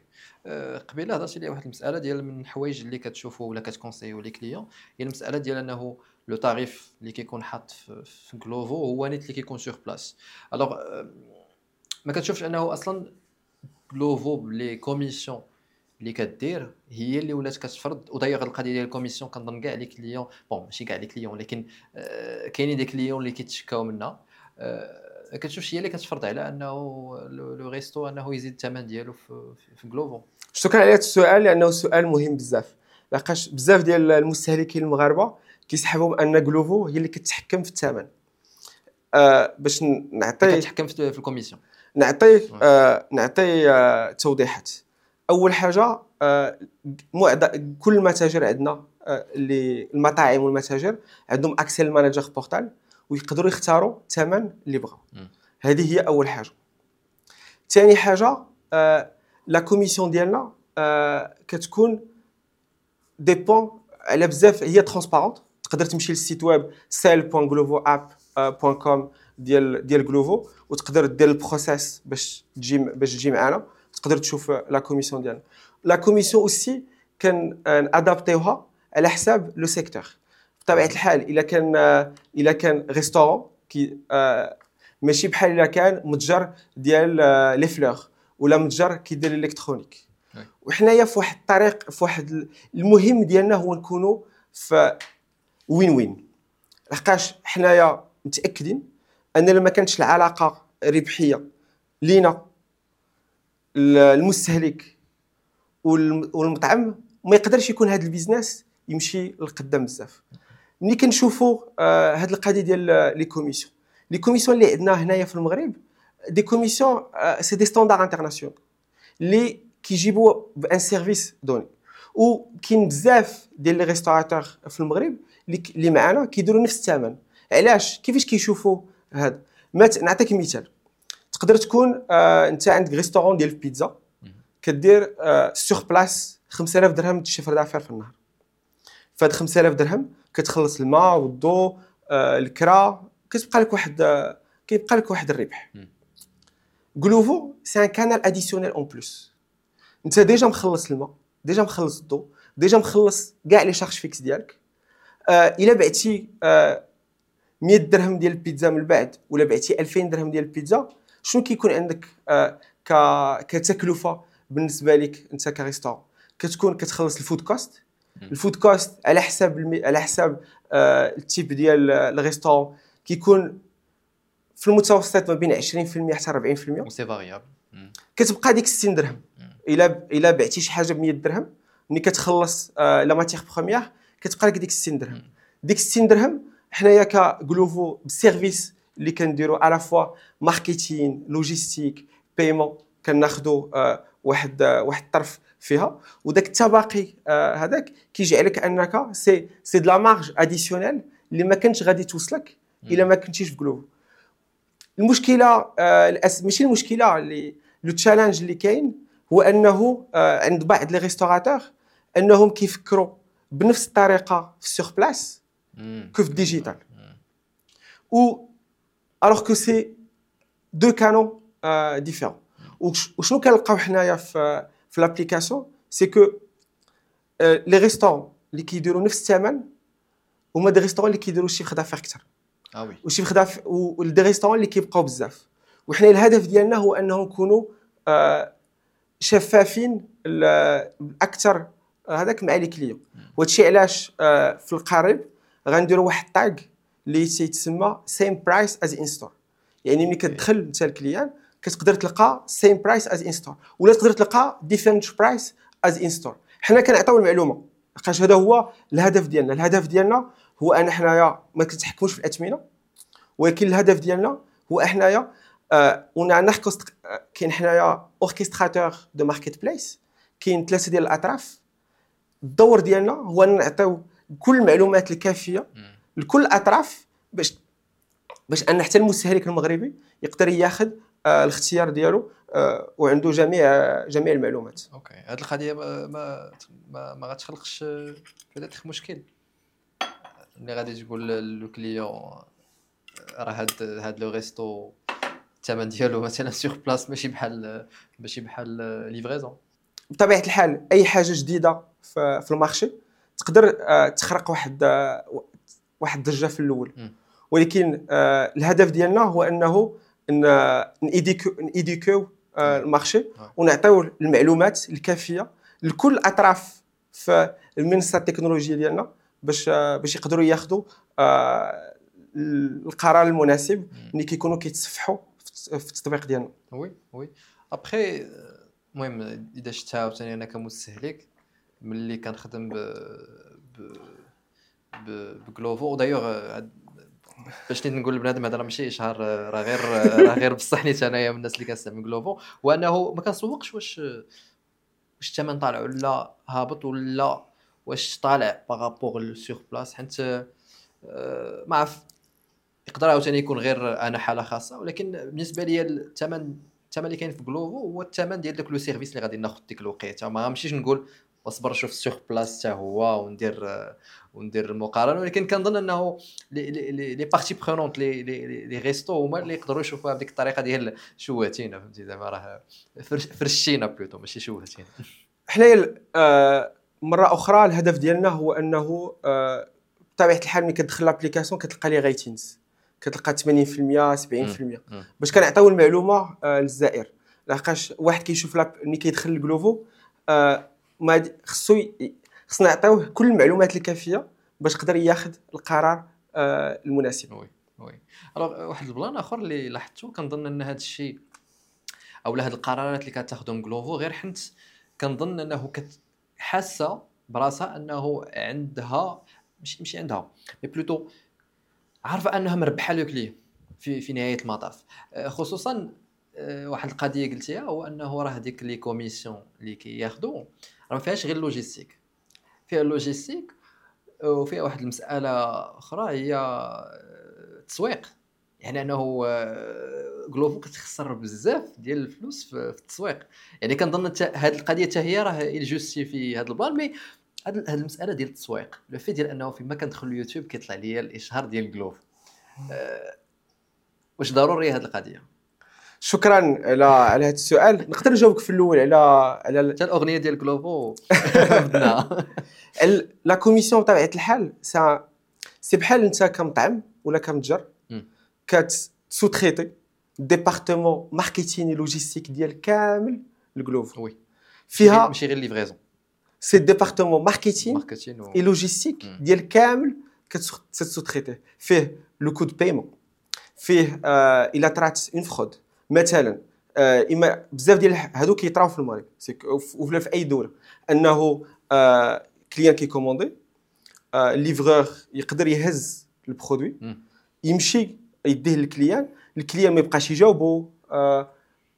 آه، قبيله هضرتي لي واحد المساله ديال من الحوايج اللي كتشوفوا ولا كتكونسيو لي كليون، هي المساله ديال انه لو تاريف اللي كيكون حاط في, في كلوفو هو نيت اللي كيكون سور بلاس. الوغ ما كتشوفش انه اصلا كلوفو بلي كوميسيون اللي كدير هي اللي ولات كتفرض، ودايوغ القضيه ديال الكوميسيون كنظن كاع لي كليون بون ماشي كاع لي كليون ولكن آه، كاينين دي كليون اللي كيتشكاو منها. آه، كتشوفش هي اللي كتفرض على انه لو لو ريستو انه يزيد الثمن ديالو في في- في كلوفو. شكرا على هذا السؤال لانه سؤال مهم بزاف، لقاش بزاف ديال المستهلكين المغاربه كيسحبوا بان غلوفو هي اللي كتحكم في الثمن. آه باش نعطي كتحكم في في الكوميسيون. نعطي آه نعطي آه توضيحات. اول حاجه آه معد- كل المتاجر عندنا آه اللي المطاعم والمتاجر عندهم اكسل مانجر بورتال ويقدروا يختاروا الثمن اللي بغاو. مم. هذه هي اول حاجه. ثاني حاجه آه لا كوميسيون ديالنا آه كتكون ديبون على بزاف، هي ترونسبارونت. تقدر تمشي للسيت ويب سيل بوين غلوفو اب بوين كوم ديال ديال غلوفو وتقدر دير البروسيس باش تجي باش تجي معنا، تقدر تشوف لا كوميسيون ديالنا. لا كوميسيون اوسي كان ادابتيوها على حساب لو سيكتور. بطبيعه الحال الا كان الا كان ريستورون كي آه، ماشي بحال الا كان متجر ديال آه، لي فلور ولا متجر كيدير الالكترونيك. وحنايا في واحد الطريق في واحد المهم ديالنا هو نكونوا في وين وين. لحقاش حنايا متاكدين ان لما كانتش العلاقه ربحيه لينا المستهلك والمطعم ما يقدرش يكون هذا البيزنس يمشي للقدام بزاف. ملي كنشوفوا آه هاد القضيه ديال لي كوميسيون لي كوميسيون اللي عندنا هنايا في المغرب دي كوميسيون آه سي دي ستاندار انترناسيونال اللي كيجيبوا بان سيرفيس دوني. وكاين بزاف ديال لي ريستوراتور في المغرب اللي اللي معنا كيديروا نفس الثمن. علاش؟ كيفاش كيشوفوا هذا؟ نعطيك مثال. تقدر تكون آه انت عندك ريستورون ديال البيتزا كدير آه سور بلاس خمسة آلاف درهم الشفر دافير في النهار. فهاد خمسة آلاف درهم كتخلص الماء والضوء آه الكرا، كتبقى لك واحد آه كيبقى لك واحد الربح. غلوفو سي ان كانال اديسيونيل اون بلوس. انت ديجا مخلص الماء، ديجا مخلص الضوء، ديجا مخلص كاع لي شارج فيكس ديالك. آه الا بعتي آه مية درهم ديال البيتزا من بعد ولا بعتي ألفين درهم ديال البيتزا، شنو كيكون عندك آه ك كتكلفه بالنسبه لك انت كريستورون؟ كتكون كتخلص الفود كوست. الفود كوست على حساب المي... على حساب آه التيب ديال الريستورون كيكون في المتوسط ما بين عشرين بالمية حتى أربعين بالمية وسي فاريابل. كتبقى ديك ستين درهم. الا الا بعتي شي حاجه ب مية درهم ملي كتخلص آه لا ماتيغ بروميير كتبقى لك ديك ستين درهم. ديك ستين درهم حنايا كغلوفو بالسيرفيس اللي كنديروا على فوا ماركتين لوجيستيك بايمون كناخذوا آه واحد آه واحد الطرف فيها، وداك التباقي آه هذاك كيجعلك انك سي سي دو لا مارج اديسيونيل اللي ما كانتش غادي توصلك الا ما كنتيش في غلوفو. المشكله آه ماشي المشكله اللي لو تشالنج اللي كاين هو انه آه عند بعض لي ريستوراتور انهم كيفكروا بنفس الطريقه في السور بلاس كو في الديجيتال. و alors que c'est deux canaux euh, différents. وشنو كنلقاو حنايا في في لابليكاسيون سي كو لي ريستورون اللي كيديروا نفس الثمن هما دي ريستورون اللي كيديروا شي خدا فيها اكثر. اه وي. وشي خدا ودي ريستورون اللي كيبقاو بزاف. وحنا الهدف ديالنا هو انه نكونوا آه شفافين اكثر هذاك مع لي كليون. وهادشي علاش آه في القريب غنديروا واحد الطاغ اللي تيتسمى سيم برايس از ان ستور. يعني ملي كتدخل انت الكليان كتقدر تلقى سيم برايس از ان ستور ولا تقدر تلقى ديفرنت برايس از ان ستور. حنا كنعطيو المعلومه لقاش هذا هو الهدف ديالنا. الهدف ديالنا هو ان حنايا ما كنتحكموش في الاثمنه، ولكن الهدف ديالنا هو حنايا آه ونحكوا كاين حنايا اوركستراتور دو ماركت بليس. كاين ثلاثه ديال الاطراف. الدور ديالنا هو نعطيو كل المعلومات الكافيه لكل الاطراف باش باش ان حتى المستهلك المغربي يقدر ياخذ آه الاختيار ديالو آه وعنده جميع جميع المعلومات. اوكي هاد القضيه ما ما ما, ما غتخلقش بيتيتر مشكل اللي غادي تقول لو كليون راه هاد هاد لو ريستو الثمن ديالو مثلا سور بلاص ماشي بحال ماشي بحال ليفريزون. بطبيعه الحال اي حاجه جديده في في المارشي تقدر آه، تخرق واحد آه، واحد الضجه في الاول، م. ولكن آه، الهدف ديالنا هو انه نيديكو نيديكو وي. المارشي وي. ونعطيو المعلومات الكافيه لكل الاطراف في المنصه التكنولوجيه ديالنا باش آه، باش يقدروا ياخذوا آه، القرار المناسب م. ملي كيكونوا كيتصفحوا في في التطبيق ديالنا. وي وي ابخي المهم اذا شفتها عاوتاني انا كمستهلك ملي كنخدم ب ب ب بغلوفو دايوغ باش نقول لبنادم هذا راه ماشي اشهار، راه غير راه غير بصح نيت انايا من الناس اللي كنستعمل غلوفو، وانه ما كنسوقش واش واش الثمن طالع ولا هابط ولا واش طالع بارابور سور بلاص، حيت آه، ما عرف يقدر عاوتاني يكون غير انا حاله خاصه، ولكن بالنسبه لي الثمن الثمن اللي كاين في غلوفو هو الثمن ديال داك لو سيرفيس اللي غادي ناخذ ديك الوقيته، ما غنمشيش نقول اصبر شوف سور بلاص حتى هو وندير آه، وندير المقارنه، ولكن كنظن انه لي لي لي بارتي برونونت لي لي لي ريستو هما اللي يقدروا يشوفوها بديك الطريقه ديال شوهتينا، فهمتي زعما راه فرش- فرشينا بلوتو ماشي شوهتينا. حنايا آه، مره اخرى الهدف ديالنا هو انه آه، بطبيعه الحال ملي كتدخل لابليكاسيون كتلقى لي ريتينز، كتلقى ثمانين بالمئة سبعين بالمئة مم. باش كنعطيو المعلومه آه، للزائر، لحقاش واحد كيشوف لاب ملي كيدخل للغلوفو آه، ما د- خصو ي- خصنا نعطيوه كل المعلومات الكافيه باش يقدر ياخذ القرار آه، المناسب. وي وي الوغ واحد البلان اخر اللي لاحظته كنظن ان هذا الشيء او هاد القرارات اللي كتاخذهم غلوفو غير حنت كنظن انه كت حاسه براسها انه عندها مش ماشي عندها مي بلوتو عارفه انها مربحه لو كلي في في نهايه المطاف، آه، خصوصا آه، واحد القضيه قلتيها هو انه راه هذيك لي كوميسيون اللي كياخذوا راه ما فيهاش غير اللوجيستيك، فيها اللوجيستيك وفيها واحد المساله اخرى هي آه، التسويق، يعني انه آه، غلوفو كتخسر بزاف ديال الفلوس في في التسويق، يعني كنظن هذه القضيه حتى هي راه الجوستي في هذا البلان، مي هذه هذه المساله ديال التسويق لو في ديال انه فيما كندخل اليوتيوب كيطلع لي الاشهار ديال غلوفو، آه، واش ضروري هذه القضيه؟ شكرا على على هذا السؤال. نقدر نجاوبك في الاول على على حتى الاغنيه ديال غلوفو بدنا ال- لا كوميسيون بطبيعه الحال سا سي بحال انت كمطعم ولا كمتجر مم. كتسو تريتي ديبارتمون ماركتينغ لوجيستيك ديال كامل الغلوفو وي فيها ماشي غير ليفريزون سي ديبارتمون ماركتينغ ماركتين و... اي لوجيستيك مم. ديال كامل كتسو تريتي فيه لو كود بيمون، فيه آه الى طرات اون فرود مثلا آه اما بزاف ديال هادو كيطراو في المغرب ولا في اي دوله انه آه كليان كيكوموندي آه ليفرور يقدر يهز البرودوي مم. يمشي يديه للكليان، الكليان ما يبقاش يجاوبو آه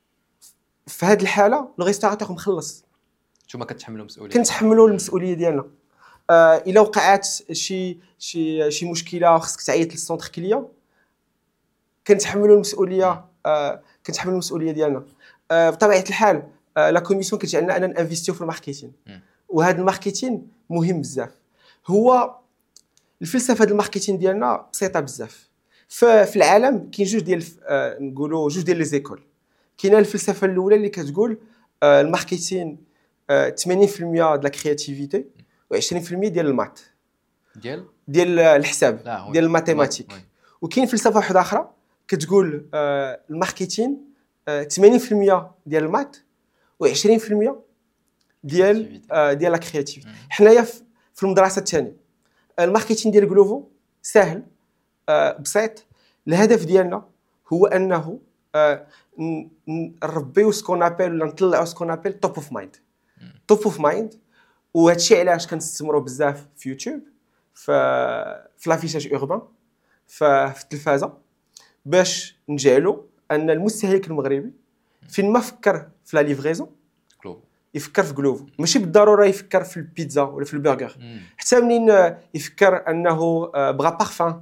في هذه الحاله الريستوراتور مخلص، نتوما كتحملوا مسؤوليه كنتحملوا المسؤوليه ديالنا. آه الا وقعت شي شي شي مشكله خصك تعيط للسونتر كليون كنتحملوا المسؤوليه آه كنتحملوا المسؤوليه ديالنا. آه بطبيعه الحال آه لا كوميسيون كتجعلنا اننا نانفيستيو في الماركتين، مم. وهذا الماركتين مهم بزاف. هو الفلسفه ديال الماركتين ديالنا بسيطه بزاف. ففي العالم كاين جوج ديال آه نقولوا جوج ديال لي زيكول. كاينه الفلسفه الاولى اللي كتقول آه الماركتين آه ثمانين بالمئة ديال لا كرياتيفيتي و20% ديال المات ديال ديال الحساب لا هو ديال الماتيماتيك. وي. وكاين فلسفه واحده اخرى كتقول آه الماركتين آه ثمانين بالمئة ديال المات و20% ديال آه ديال لا كرياتيفيتي. حنايا في المدرسه الثانيه الماركتين ديال غلوفو سهل آه بسيط. الهدف ديالنا هو انه آه نربيو سكون ابل ولا نطلعوا سكون ابل توب اوف مايند توب اوف مايند. وهذا الشيء علاش كنستثمروا بزاف في يوتيوب في في لافيشاج اوربان في التلفازه باش نجعلوا ان المستهلك المغربي فين ما فكر في لا ليفريزون غلوفو يفكر في غلوفو، ماشي بالضروره يفكر في البيتزا ولا في البرجر، مم. حتى منين يفكر انه بغا بارفان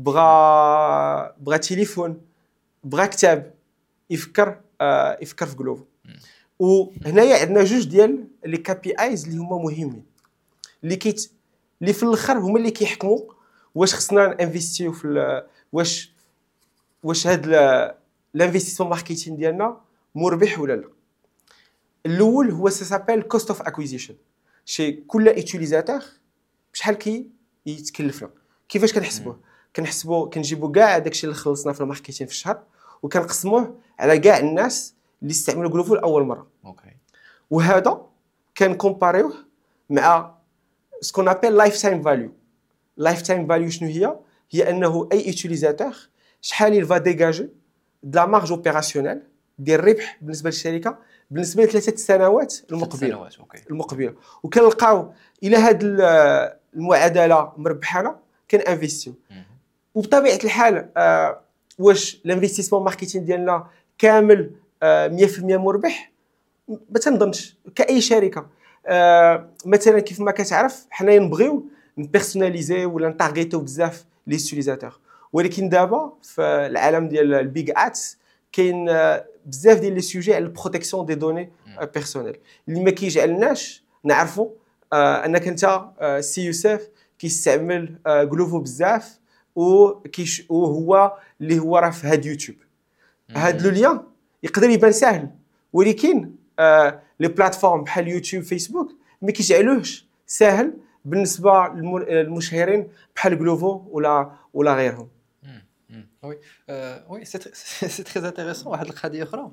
بغا بغا تليفون بغا كتاب يفكر آه، يفكر في غلوفو. وهنايا عندنا جوج ديال لي كي بي ايز اللي هما مهمين اللي كيت اللي في الاخر هما اللي كيحكموا واش خصنا انفيستيو في ال- واش واش هاد الانفستيسمون ماركتينغ ديالنا مربح ولا لا. الاول هو سا سابيل كوست اوف اكويزيشن، شي كل ايتيليزاتور بشحال كي يتكلفنا. كيفاش كنحسبوه؟ كنحسبوا كنجيبوا كاع داكشي اللي خلصنا في الماركتين في الشهر وكنقسموه على كاع الناس اللي استعملوا غلوفو لاول مره. اوكي. وهذا كنكومباريوه مع سكون ابل لايف تايم فاليو. لايف تايم فاليو شنو هي؟ هي انه اي ايتيليزاتور شحال يلفا ديجاجي د لا مارج اوبيراسيونيل ديال الربح بالنسبه للشركه بالنسبه لثلاثه سنوات المقبله. سنوات اوكي. المقبله وكنلقاو الى هذه المعادله مربحانه كنانفيستيو. وبطبيعه الحال آه واش الانفستيسمون ماركتين ديالنا كامل آه مية بالمية مربح؟ ما تنظنش كاي شركه. آه مثلا كيف ما كتعرف حنايا نبغيو نبيرسوناليزي ولا نتارغيتو بزاف لي ستيليزاتور، ولكن دابا في العالم ديال البيج اتس كاين آه بزاف ديال لي سوجي على البروتيكسيون دي دوني آه بيرسونيل اللي ما كيجعلناش نعرفوا آه انك انت آه سي يوسف كيستعمل آه غلوفو بزاف وكيش وهو اللي هو راه في هاد يوتيوب. هاد لو ليان يقدر يبان ساهل، ولكن آه لي بلاتفورم بحال يوتيوب فيسبوك ما كيجعلوهش ساهل بالنسبه للمشهرين بحال غلوفو ولا ولا غيرهم. وي وي سي سي تري انتريسون. واحد القضيه اخرى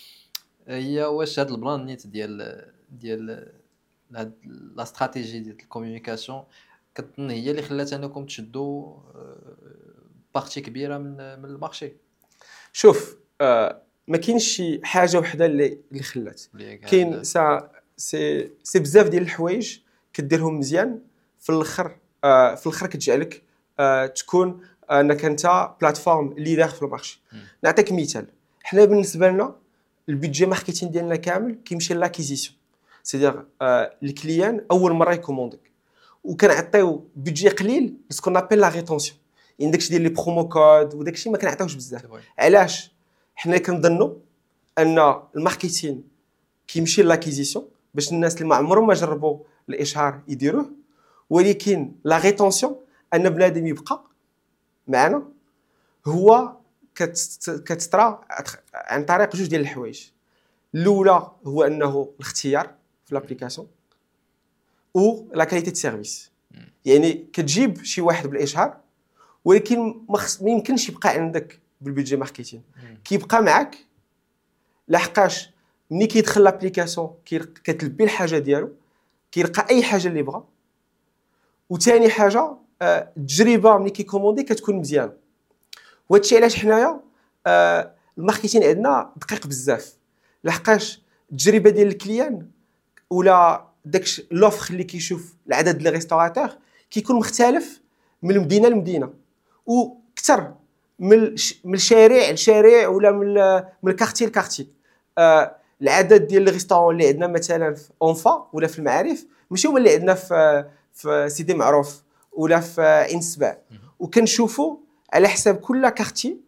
هي واش هاد البلان نيت ديال ديال هاد لا استراتيجي ديال الكومونيكاسيون كتظن هي اللي خلات انكم تشدوا بارتي كبيره من من المارشي؟ شوف آه ما كاينش شي حاجه وحده اللي اللي خلات، كاين سا سي سي بزاف ديال الحوايج كديرهم مزيان في الاخر آه في الاخر كتجعلك آه تكون انك انت بلاتفورم ليدر في المارشي. نعطيك مثال، حنا بالنسبه لنا البيدجي ماركتين ديالنا كامل كيمشي لاكيزيسيون، سيدير آه الكليان اول مره يكوموندك، وكنعطيو بيدجي قليل سكون ابل لا ريتونسيون، يعني داكشي ديال لي برومو كود وداكشي ما كنعطيوش بزاف. علاش؟ حنا كنظنوا ان الماركتين كيمشي لاكيزيسيون باش الناس اللي ما عمرهم ما جربوا الاشهار يديروه، ولكن لا ريتونسيون ان بنادم يبقى معنا هو كتطرا عن طريق جوج ديال الحوايج. الاولى هو انه الاختيار في لابليكاسيون و لا كاليتي دو سيرفيس. يعني كتجيب شي واحد بالاشهار ولكن ما يمكنش يبقى عندك بالبيدجي ماركتين، كيبقى معك لحقاش ملي كيدخل لابليكاسيون كتلبي الحاجه ديالو كيلقى اي حاجه اللي بغا. وثاني حاجه آه التجربه ملي كيكوموندي كتكون مزيانه. وهادشي علاش حنايا آه الماركتين عندنا دقيق بزاف، لحقاش التجربه ديال الكليان ولا داكش لوفر اللي كيشوف العدد لي ريستوراتور كيكون مختلف من المدينه لمدينه وكثر من من الشارع لشارع ولا من من الكارتي لكارتي. آه العدد ديال لي ريستورون اللي عندنا مثلا في اونفا ولا في المعارف ماشي هما اللي عندنا في في سيدي معروف ولا في عين السبع، وكنشوفوا على حساب كل كارتي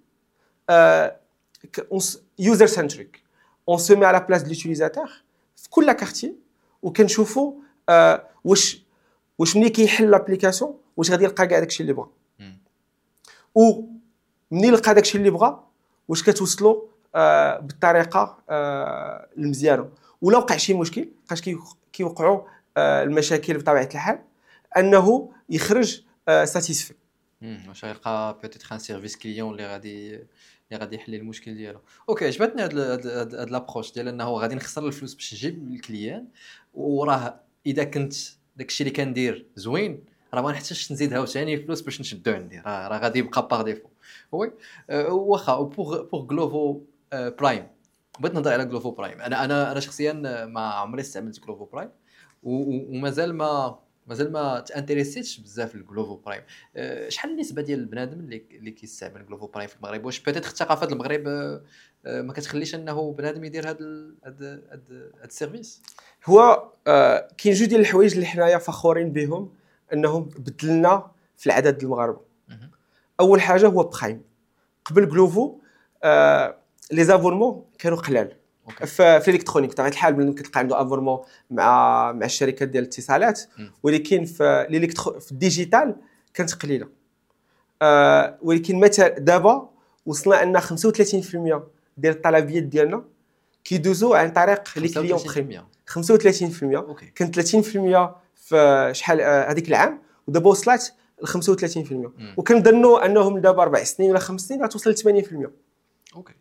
يوزر سنتريك اون سو مي على بلاص دو لوتيليزاتور في كل كارتي، وكنشوفوا آه واش واش ملي كيحل لابليكاسيون واش غادي يلقى كاع داكشي اللي بغا، و مني يلقى داكشي اللي بغا واش كتوصلوا آه بالطريقه آه المزيانه. ولا وقع شي مشكل بقاش كيوقعوا آه المشاكل بطبيعه الحال انه يخرج آه ساتيسفي. واش غيلقى بوتيتر ان سيرفيس كليون اللي غادي اللي غادي يحل المشكل ديالو. اوكي عجبتني هاد هاد لابروش ديال انه غادي نخسر الفلوس باش نجيب الكليان، وراه اذا كنت داكشي اللي كندير زوين راه ما نحتاجش نزيد عاوتاني الفلوس باش نشدو عندي، راه راه غادي يبقى باغ ديفو. وي واخا بوغ بوغ غلوفو برايم، بغيت نهضر على غلوفو برايم. انا انا انا شخصيا ما عمري استعملت غلوفو برايم ومازال ما مازال ما تانتريسيتش بزاف للغلوفو برايم. أه شحال النسبه ديال البنادم اللي اللي كيستعمل غلوفو برايم في المغرب؟ واش بيتيتر ثقافه المغرب أه ما كتخليش انه بنادم يدير هذا هذا هذا السيرفيس؟ هو أه كاين جوج ديال الحوايج اللي حنايا فخورين بهم انهم بدلنا في العدد المغاربه. اول حاجه هو برايم. قبل غلوفو أه لي زابونمون كانوا قلال في الالكترونيك بطبيعه الحال بنادم كتلقى عنده افورمون مع مع الشركات ديال الاتصالات، ولكن في الالكترو في الديجيتال كانت قليله. آه ولكن مثلا دابا وصلنا ان خمسة وثلاثين بالمية ديال الطلبيات ديالنا كيدوزو عن طريق لي كليون بريميوم خمسة وثلاثين بالمئة. كان ثلاثين بالمئة في شحال هذيك العام ودابا وصلت ل خمسة وثلاثين بالمئة وكنظنوا انهم دابا اربع سنين ولا خمس سنين غتوصل ل ثمانين بالمئة. اوكي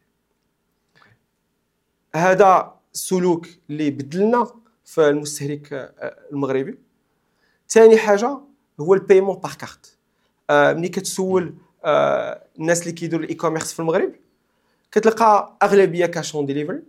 هذا السلوك اللي بدلنا في المستهلك المغربي. ثاني حاجه هو البايمون بار كارت. ملي كتسول الناس اللي كيديروا الاي كوميرس في المغرب كتلقى اغلبيه كاش اون ديليفري،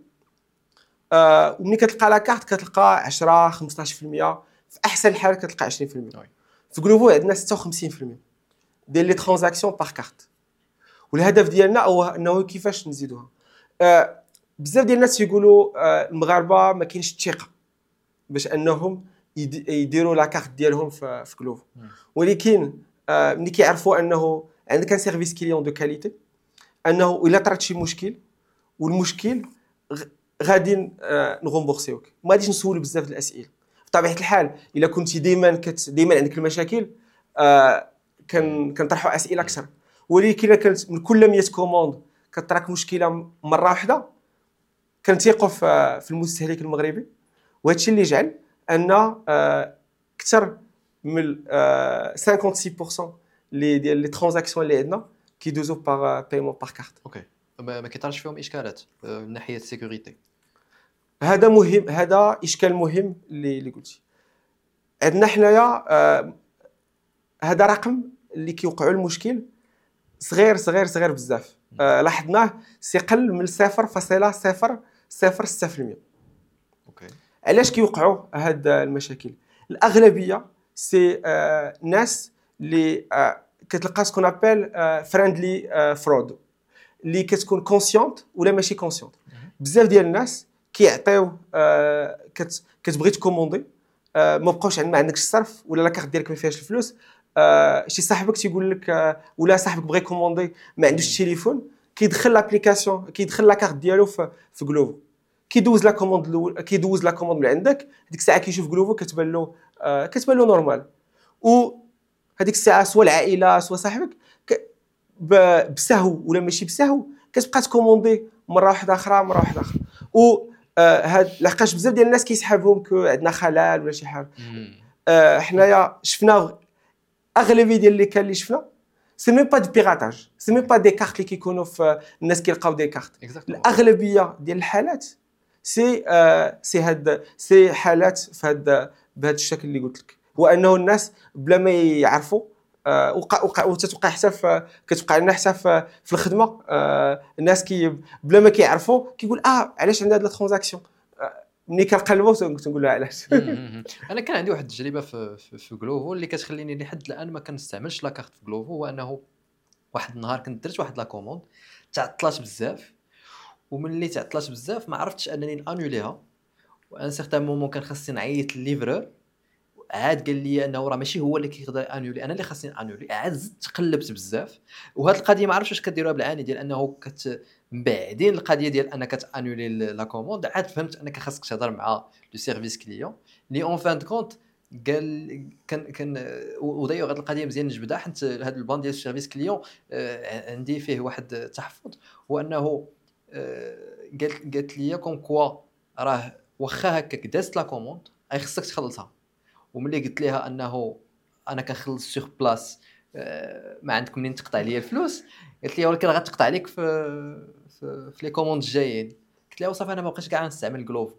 وملي كتلقى لا كارت كتلقى عشرة خمسطاش بالمئة، في احسن الحال كتلقى عشرين بالمئة. في غلوفو عندنا ستة وخمسين بالمئة ديال لي ترانزاكسيون بار كارت. والهدف ديالنا هو انه كيفاش نزيدوها. أه بزاف ديال الناس يقولوا أه المغاربه ما كاينش الثقه باش انهم يديروا لا كارت ديالهم في في غلوفو، ولكن أه ملي كيعرفوا انه عندك ان سيرفيس كليون دو كاليتي، انه الا طرات شي مشكل والمشكل غادي أه نغومبورسيوك، ما غاديش نسول بزاف د الاسئله. بطبيعه الحال الا كنتي دائما كت دائما عندك المشاكل أه كان كنطرحوا اسئله اكثر، ولكن الا كانت من كل مية كوموند كتراك مشكله مره واحده كنثيقوا في في المستهلك المغربي. وهذا الشيء اللي جعل ان أه اكثر من أه خمسة وخمسين بالمئة لي ديال لي ترانزاكسيون اللي عندنا كيدوزو باغ بايمون باغ كارت. اوكي ما كيطرش فيهم اشكالات من ناحيه السيكوريتي؟ هذا مهم، هذا اشكال مهم اللي اللي قلتي. عندنا حنايا آه هذا رقم اللي كيوقعوا المشكل صغير صغير صغير بزاف. آه لاحظناه سيقل من صفر فاصلة صفر صفر ستة بالمئة. اوكي علاش كيوقعوا هاد المشاكل؟ الاغلبيه سي آه ناس اللي آه كتلقى سكون ابل فريندلي فرود اللي كتكون كونسيونت ولا ماشي كونسيونت. بزاف ديال الناس كيعطيو آه كت كتبغي تكوموندي آه ما بقاوش عند ما عندكش الصرف ولا لا كارت ديالك ما فيهاش الفلوس. آه شي صاحبك تيقول لك آه ولا صاحبك بغى يكوموندي ما عندوش التليفون، كيدخل لابليكاسيون كيدخل لا كارت ديالو في في غلوفو، كيدوز لا كوموند الاول كيدوز لا كوموند من عندك، ديك الساعه كيشوف غلوفو كتبان له آه كتبان له نورمال. و هذيك الساعه سوا العائله سوا صاحبك بسهو ولا ماشي بسهو كتبقى تكوموندي مره واحده اخرى مره واحده اخرى. و آه هاد لحقاش بزاف ديال الناس كيسحابهم كو عندنا خلل ولا شي حاجه. آه حنايا شفنا اغلبيه ديال اللي كان اللي شفنا سي ميم با دو بيراتاج، سي ميم با دي كارت اللي كيكونوا في الناس كيلقاو دي كارت. الاغلبيه ديال الحالات سي آه سي هاد سي حالات في هاد بهذا الشكل اللي قلت لك، هو انه الناس بلا ما يعرفوا آه وقع وقع وتتوقع حتى في كتوقع لنا حتى في, في الخدمه. آه الناس كي بلا ما كيعرفوا كيقول اه علاش عندنا هاد لا ترانزاكسيون. آه ملي كنقلبوا تنقول له علاش. انا كان عندي واحد التجربه في في, في غلوفو اللي كتخليني لحد الان ما كنستعملش لا كارت في غلوفو، هو انه واحد النهار كنت درت واحد لا كوموند تعطلات بزاف، وملي تعطلات بزاف ما عرفتش انني نانوليها، وان سيغتان مومون كان خاصني نعيط للليفرور، عاد قال لي انه راه ماشي هو اللي كيقدر انولي، انا اللي خاصني انولي. عاد زدت قلبت بزاف، وهاد القضيه ما عرفتش واش كديروها بالعاني ديال انه كت بعدين القضيه ديال انك كتانولي لا كوموند. عاد فهمت انك خاصك تهضر مع لو سيرفيس كليون اللي اون فان كونت قال كان كان ودايو هاد القضيه مزيان نجبدها، حيت هاد البان ديال السيرفيس كليون عندي فيه واحد التحفظ، هو انه قالت قالت لي كوم كوا راه واخا هكاك دازت لا كوموند اي خصك تخلصها. وملي قلت لها انه انا كنخلص سيغ بلاص ما عندكم منين تقطع لي الفلوس، قالت لي ولكن غتقطع لك في في, في لي كوموند الجايين. قلت لها وصافي انا ما بقيتش كاع نستعمل غلوفو،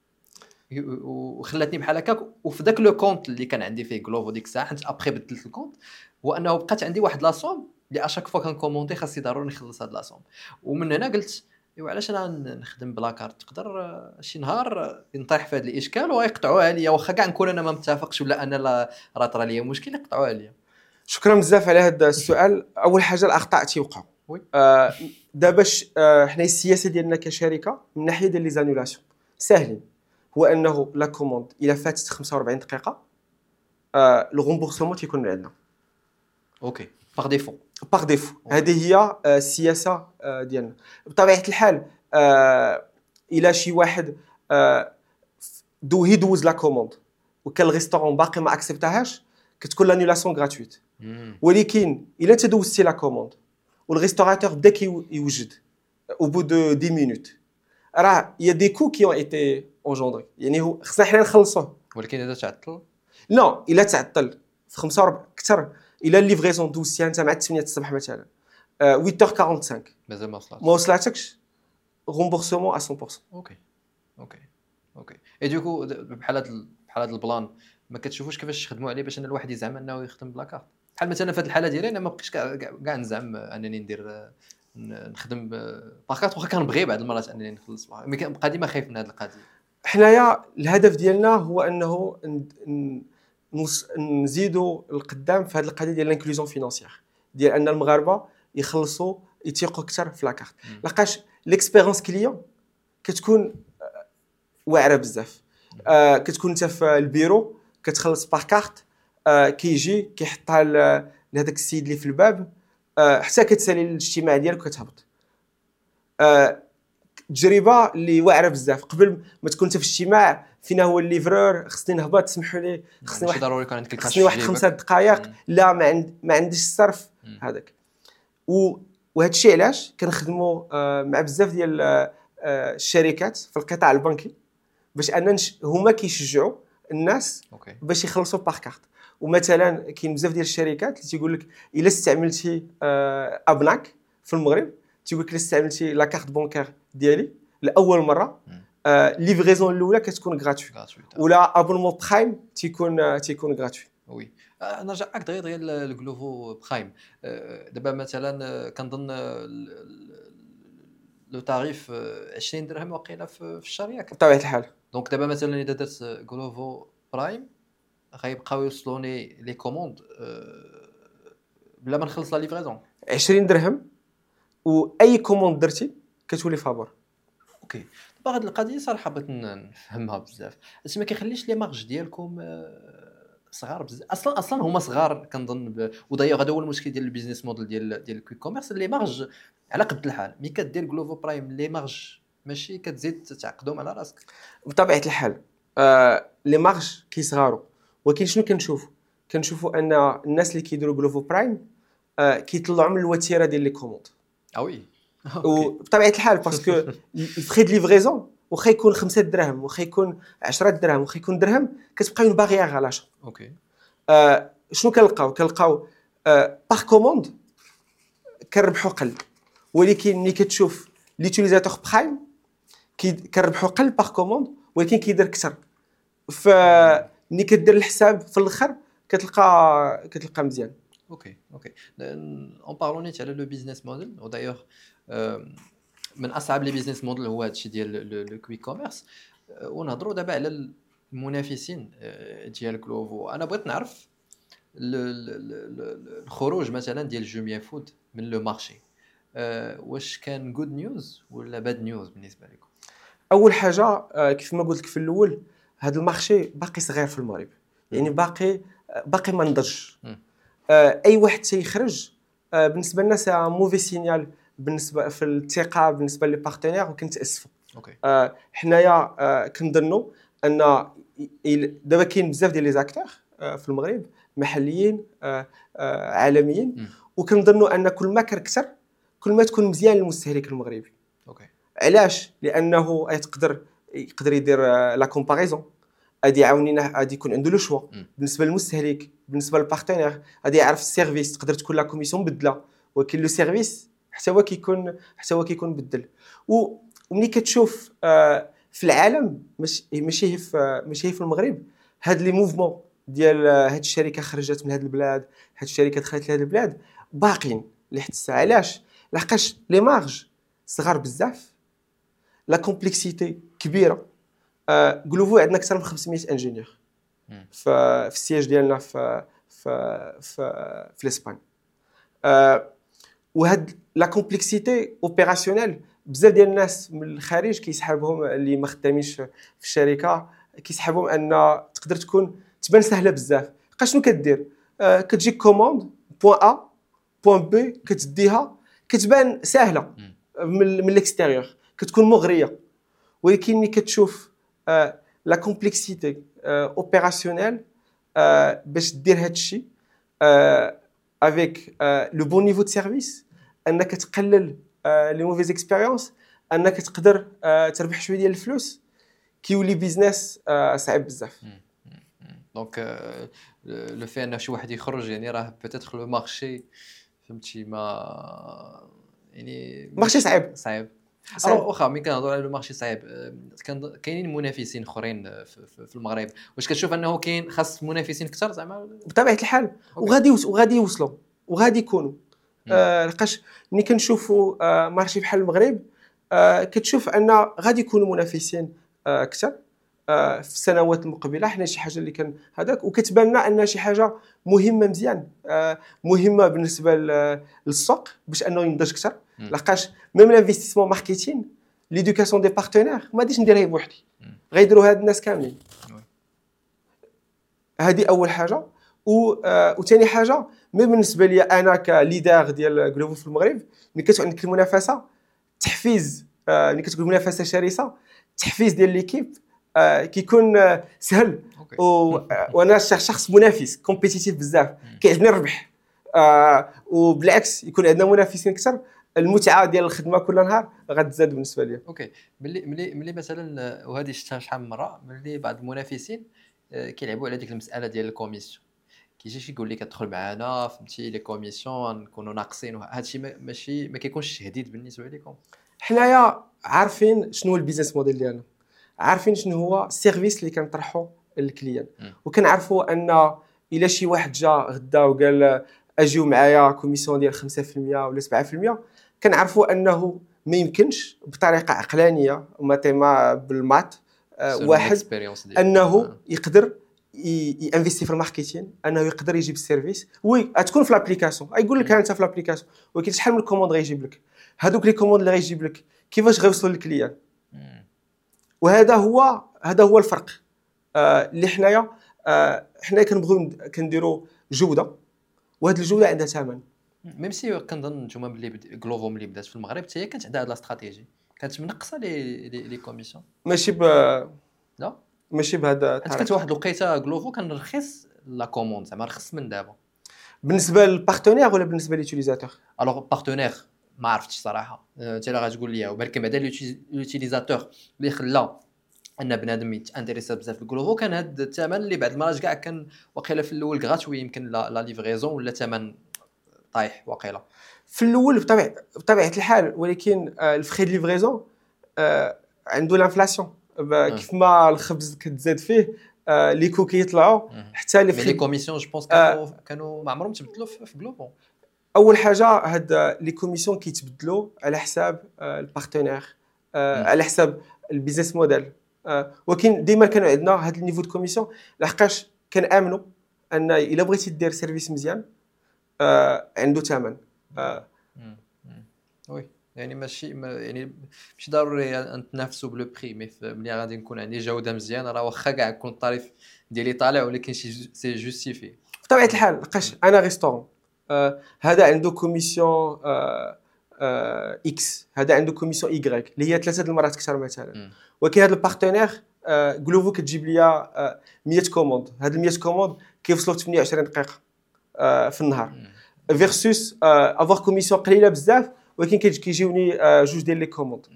وخلاتني بحال هكاك. وفي داك لو كونت اللي كان عندي فيه غلوفو ديك الساعه، حيت ابري بدلت الكونت، هو انه بقات عندي واحد لاصوم اللي اشاك فوا كنكوموندي خاصني ضروري نخلص هاد لاصوم. ومن هنا قلت ايوا علاش انا نخدم بلا كارت، تقدر شي نهار نطيح في هذا الاشكال ويقطعوها ليا، واخا كاع نكون انا ما متفقش ولا انا راه طرا ليا مشكل يقطعوها ليا. شكرا بزاف على هذا السؤال. اول حاجه الاخطاء تيوقعوا آه دابا آه حنا السياسه ديالنا كشركه من ناحيه ديال لي زانولاسيون ساهلين، هو انه لا كوموند الى فاتت خمسة وأربعين دقيقه آه لو غومبورسمون تيكون من عندنا. اوكي باغ ديفو باغ ديفو هذه هي السياسه ديالنا. بطبيعه الحال آه الى شي واحد آه دو يدوز لا كوموند وكان الريستورون باقي ما اكسبتهاش كتكون لانولاسيون غراتويت. ولكن الى انت دوزتي لا كوموند والريستوراتور بدا كيوجد او بو دو عشر مينوت راه يا دي كو كي اون ايتي انجوندري يعني هو خصنا حنا نخلصوه. ولكن اذا تعطل لا الا تعطل في خمسة وأربعين اكثر الى ليفريزون دوزيام انت مع ثمانية الصباح مثلا ثمانية خمسة وأربعين مازال ما وصلت ما وصلتكش رومبورسمون مية بالمية. اوكي اوكي اوكي اي دوكو بحال هذا بحال هذا البلان ما كتشوفوش كيفاش تخدموا عليه باش ان الواحد يزعم انه يخدم بلا كارت بحال مثلا في هذه الحاله ديالي انا ما بقيتش كاع كاع نزعم انني ندير نخدم باكارت واخا كنبغي بعض المرات انني نخلص مي كنبقى ديما خايف من هذه القضيه. حنايا الهدف ديالنا هو انه نزيدوا القدام في هذه القضيه ديال الانكلوزيون فينانسيير ديال ان المغاربه يخلصوا يتيقوا اكثر في لاكارت لقاش ليكسبيريونس كليون كتكون واعره بزاف. آه كتكون انت في البيرو كتخلص باغ كارت آه كيجي كيحطها لهذاك السيد اللي في الباب آه حتى كتسالي الاجتماع ديالك وكتهبط. آه تجربه اللي واعره بزاف قبل ما تكون انت في اجتماع فينا هو الليفرور خصني نهبط سمحوا لي خصني واحد ضروري كان عندك خصني واحد خمسة دقائق لا ما عند ما عنديش الصرف هذاك. وهذا الشيء علاش كنخدموا آه مع بزاف ديال آه الشركات في القطاع البنكي باش ان هما كيشجعوا الناس أوكي. باش يخلصوا باغ كارت. ومثلا كاين بزاف ديال الشركات اللي تيقول لك الا استعملتي آه ابناك في المغرب تيقول لك الا استعملتي لا كارت بونكير ديالي لاول مره آه ليفريزون الاولى كتكون غراتوي ولا ابونمون برايم تيكون تيكون غراتوي. وي نرجع معك دغيا دغيا الجلوفو برايم دابا مثلا كنظن لو تاريف عشرين درهم واقيلا في الشهر ياك بطبيعه الحال. دونك دابا مثلا اذا درت جلوفو برايم غيبقاو يوصلوني لي كوموند بلا ما نخلص لا ليفريزون عشرين درهم واي كوموند درتي كتولي فابور. اوكي دابا هاد القضيه صراحه بغيت نفهمها بزاف اش ما كيخليش لي مارج ديالكم صغار بزاف اصلا اصلا هما صغار كنظن ب... ودايوغ هذا هو المشكل ديال البيزنس موديل ديال ديال الكويك كوميرس لي مارج على قد الحال ملي كدير جلوفو برايم لي مارج ماشي كتزيد تعقدهم على راسك بطبيعه الحال. آه لي مارج كيصغاروا ولكن شنو كنشوفوا كنشوفوا ان الناس اللي كيديروا جلوفو برايم آه كيطلعوا من الوتيره ديال لي كوموند. اه وي وبطبيعه الحال باسكو الفري دو ليفريزون واخا يكون خمسة دراهم واخا يكون عشرة دراهم واخا يكون درهم كتبقى اون باغيير على لاش. اوكي آه شنو كنلقاو كنلقاو آه باغ كوموند كنربحوا قل ولكن ملي كتشوف ليوتيليزاتور برايم كنربحوا قل باغ كوموند ولكن كيدير اكثر. فملي كدير الحساب في الاخر كتلقى كتلقى مزيان. اوكي اوكي اون بارلونيت على لو بيزنس موديل ودايوغ من اصعب لي بيزنس موديل هو هادشي ديال لو كويك كوميرس ونهضروا دابا على المنافسين ديال كلوفو. انا بغيت نعرف الخروج مثلا ديال جوميا فود من لو مارشي واش كان جود نيوز ولا باد نيوز بالنسبه لكم؟ اول حاجه كيف ما قلت لك في الاول هذا المارشي باقي صغير في المغرب يعني باقي باقي ما نضجش. اي واحد تيخرج بالنسبه لنا سا موفي سينيال بالنسبه في الثقه بالنسبه لي بارتنير وكنتاسفوا. اوكي آه حنايا آه كنظنوا ان دابا كاين بزاف ديال لي زاكتور آه في المغرب محليين آه آه عالميين وكنظنوا ان كل ما كان اكثر كل ما تكون مزيان للمستهلك المغربي. اوكي علاش؟ لانه يقدر يقدر يدير آه لا كومباريزون غادي يعاونينا غادي يكون عنده لو شوا بالنسبه للمستهلك بالنسبه للبارتنير غادي يعرف السيرفيس تقدر تكون لا كوميسيون بدله ولكن لو سيرفيس حتى هو كيكون حتى هو كيكون بدل. وملي كتشوف آه في العالم ماشي ماشي في ماشي في المغرب هاد لي موفمون ديال هاد الشركه خرجت من هاد البلاد هاد الشركه دخلت لهاد البلاد باقيين لحد الساعه. علاش؟ لحقاش لي مارج صغار بزاف لا كومبلكسيتي كبيره. آه جلوفو عندنا اكثر من خمسمية انجينيور في في السياج ديالنا في في في, في الاسبان. آه وهاد لا كومبلكسيتي اوبيراسيونيل بزاف ديال الناس من الخارج كيسحبهم اللي ما خدامينش في الشركه كيسحبهم ان تقدر تكون تبان سهله بزاف. بقى شنو كدير؟ آه كتجيك كوموند بوين ا بوين بي كتديها كتبان سهله من من الاكستيريور كتكون مغريه ولكن ملي كتشوف آه لا كومبلكسيتي اوبيراسيونيل آه باش دير هذا الشيء آه avec لو بون نيفو دو سيرفيس انك تقلل لي موفيز اكسبيريونس انك تقدر آه، تربح شويه ديال الفلوس كيولي بيزنس آه، صعيب بزاف. دونك لو في ان شي واحد يخرج يعني راه بيتيتر لو مارشي فهمتي ما يعني مارشي مش- صعيب. صعيب صعيب. الوغ واخا ملي كنهضروا على لو مارشي صعيب آه، كان كاينين منافسين اخرين في, في, في المغرب واش كتشوف انه كاين خاص منافسين اكثر زعما بطبيعه الحال أوكي. وغادي يوص- وغادي يوصلوا وغادي يكونوا مم. آه، لقاش ملي كنشوفوا آه، مارشي بحال المغرب آه، كتشوف ان غادي يكونوا منافسين آه، اكثر آه، في السنوات المقبله. حنا شي حاجه اللي كان هذاك وكتبان لنا ان شي حاجه مهمه مزيان آه، مهمه بالنسبه ل- للسوق باش انه ينضج اكثر. مم. لقاش ميم لانفستيسمون ماركتين ليدوكاسيون دي بارتنير ما غاديش نديرها بوحدي مم. غيديروا هاد الناس كاملين. وي. هذه اول حاجه و آه، وثاني حاجه مي بالنسبه لي انا كليدر ديال جلوفو في المغرب ملي كتكون عندك المنافسه تحفيز آه، ملي كتكون منافسه شرسه التحفيز ديال ليكيب آه، كيكون آه، سهل اوكي و... آه، وانا شخ- شخص منافس كومبيتيتيف بزاف كيعجبني الربح آه، وبالعكس يكون عندنا منافسين اكثر المتعه ديال الخدمه كل نهار غتزاد بالنسبه لي. اوكي ملي ملي ملي مثلا وهذه شفتها شحال من مره ملي بعض المنافسين آه، كيلعبوا على ديك المساله ديال الكوميسيون كيجي شي يقول لك تدخل معنا فهمتي لي كوميسيون نكونوا ناقصين هادشي ما- ماشي ما كيكونش تهديد بالنسبه لكم. حنايا عارفين شنو هو البيزنس موديل ديالنا عارفين شنو هو السيرفيس اللي كنطرحوا للكليان مم. وكنعرفوا ان الا شي واحد جا غدا وقال اجيو معايا كوميسيون ديال خمسة في المية ولا سبعة في المية كنعرفوا انه ما يمكنش بطريقه عقلانيه وماتيما بالمات آه، واحد انه يقدر ينفيستي في الماركتين انه يقدر يجيب السيرفيس وي غتكون في لابليكاسيون غايقول لك انت في لابليكاسيون ولكن شحال من الكوموند غيجيب لك هذوك لي كوموند اللي غيجيب لك كيفاش غيوصلوا للكليان. وهذا هو هذا هو الفرق آه، اللي حنايا آه، حنا كنبغيو كنديروا جوده وهذه الجوده عندها ثمن. ميم سي كنظن نتوما ملي بد... غلوفو ملي بدات في المغرب حتى هي كانت عندها هاد لا استراتيجي كانت منقصه لي لي, لي كوميسيون ماشي ب لا ماشي بهذا انت كانت واحد الوقيته غلوفو كان رخيص لا كوموند زعما رخص من دابا بالنسبه للبارتنير ولا بالنسبه لليوتيليزاتور. الوغ بارتنير ما عرفتش صراحه انت اللي غتقول لي وبالك بعدا اليوتيليزاتور اللي خلا ان بنادم يتانتريسا بزاف الغلوفو كان هاد الثمن اللي بعد المرات كاع كان واقيلا في الاول غراتوي يمكن لا, لا ليفريزون ولا ثمن طايح واقيلا في الاول بطبيعه بطبيعه الحال ولكن آه، الفري دو ليفريزون آه، عنده لانفلاسيون كيف ما الخبز كتزاد فيه آه، لي كو كيطلعوا حتى لي مي لي فري كوميسيون جو بونس كانوا كانوا ما عمرهم تبدلوا في في غلوفو. اول حاجه هاد لي كوميسيون كيتبدلوا على حساب آه، البارتنير آه، مم. على حساب البيزنس موديل آه، ولكن ديما كانوا عندنا هاد النيفو دو كوميسيون لحقاش كنامنوا ان الا بغيتي دير سيرفيس مزيان آه، عنده ثمن آه، مم. مم. وي يعني ماشي ما يعني ماشي ضروري ان تنافسوا بلو بري مي ف- ملي غادي نكون عندي جوده مزيانه راه واخا كاع يكون الطريف ديالي طالع ولكن شي جو- سي جوستيفي. بطبيعه الحال لقاش انا ريستورون آه، هذا عنده كوميسيون آه، آه، اكس هذا عنده كوميسيون ايغريك اللي هي ثلاثه المرات اكثر مثلا مم. ولكن هذا البارتنير آه، غلوفو كتجيب ليا آه، مية كوموند هاد ال مية كوموند كيوصلوا ثمانية وعشرين دقيقه آه، في النهار مم. فيرسوس افوار كوميسيون قليله بزاف ولكن كيجي- كيجيوني آه، جوج ديال لي كوموند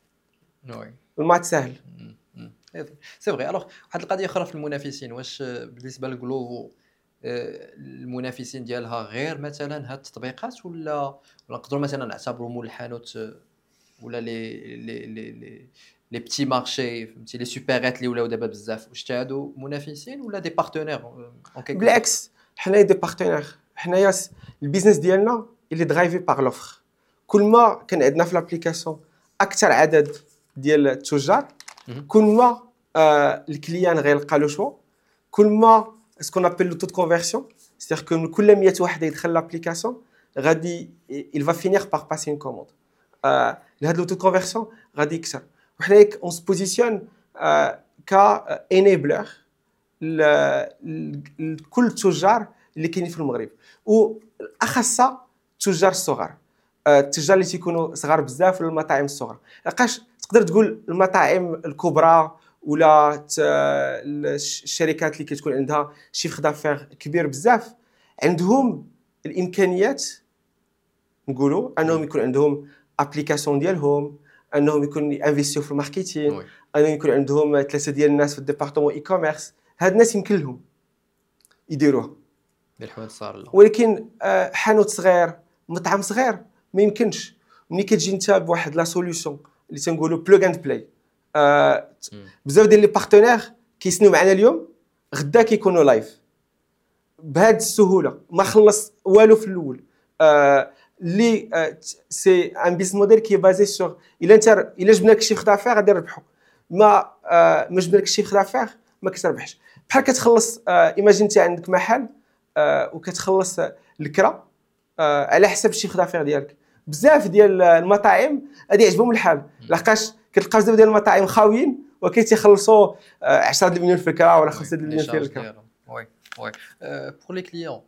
وي المات سهل. مم. مم. سي فري. الوغ واحد القضيه اخرى في المنافسين واش آه، بالنسبه لغلوفو آه، المنافسين ديالها غير مثلا هاد التطبيقات ولا ولا نقدروا مثلا نعتبروا مول الحانوت آه، ولا لي لي لي لي لي بتي مارشي فهمتي لي سوبيرات اللي ولاو دابا بزاف واش هادو منافسين ولا دي بارتنير اون كيكو بالعكس حنايا دي بارتنير حنايا س- البيزنس ديالنا اللي درايفي باغ لوفر كل ما كان عندنا في لابليكاسيون اكثر عدد ديال التجار مهم. كل ما آه الكليان غيلقى لو شوا كل ما سكون ابل لو تو دو كونفيرسيون سيتير كو كل مية واحد يدخل لابليكاسيون غادي il va finir par passer une commande آه لهاد لو تو دو كونفيرسيون غادي يكثر وحنا اون سو بوزيسيون آه كا انيبلر لكل التجار اللي كاينين في المغرب واخصها التجار الصغار التجار اللي تيكونوا صغار بزاف ولا المطاعم الصغرى لقاش تقدر تقول المطاعم الكبرى ولا ت- الشركات اللي كتكون عندها شيفر دافير كبير بزاف عندهم الامكانيات نقولوا انهم يكون عندهم ابليكاسيون ديالهم انهم يكون انفيستيو في الماركتينغ، وي انهم يكون عندهم ثلاثه ديال الناس في الديبارتمون اي كوميرس. هاد الناس يمكن لهم يديروها. ديال الحوايج صار لا ولكن آه، حانوت صغير، مطعم صغير ما يمكنش. ملي كتجي انت بواحد لا سوليوشن اللي تنقولوا بلوغ اند بلاي، بزاف ديال لي بارتنير كيسنوا معنا اليوم غدا كيكونوا لايف بهذه السهوله، ما خلص والو في الاول. آه، اللي آه، سي ان بيزنس موديل كي بازي سور الا انت الا جبنا لك شيفر دافير غادي نربحوا، ما آه، ما جبنا لك شيفر دافير ما كتربحش. بحال كتخلص آه، ايماجين انت عندك محل آه، وكتخلص آه، الكرا آه، على حسب الشيفر دافير ديالك. بزاف ديال المطاعم غادي يعجبهم الحال، لحقاش كتلقى بزاف ديال المطاعم خاويين ولكن تيخلصوا آه، عشرة مليون في الكرا ولا خمسة مليون في الكرا. وي وي بور لي كليون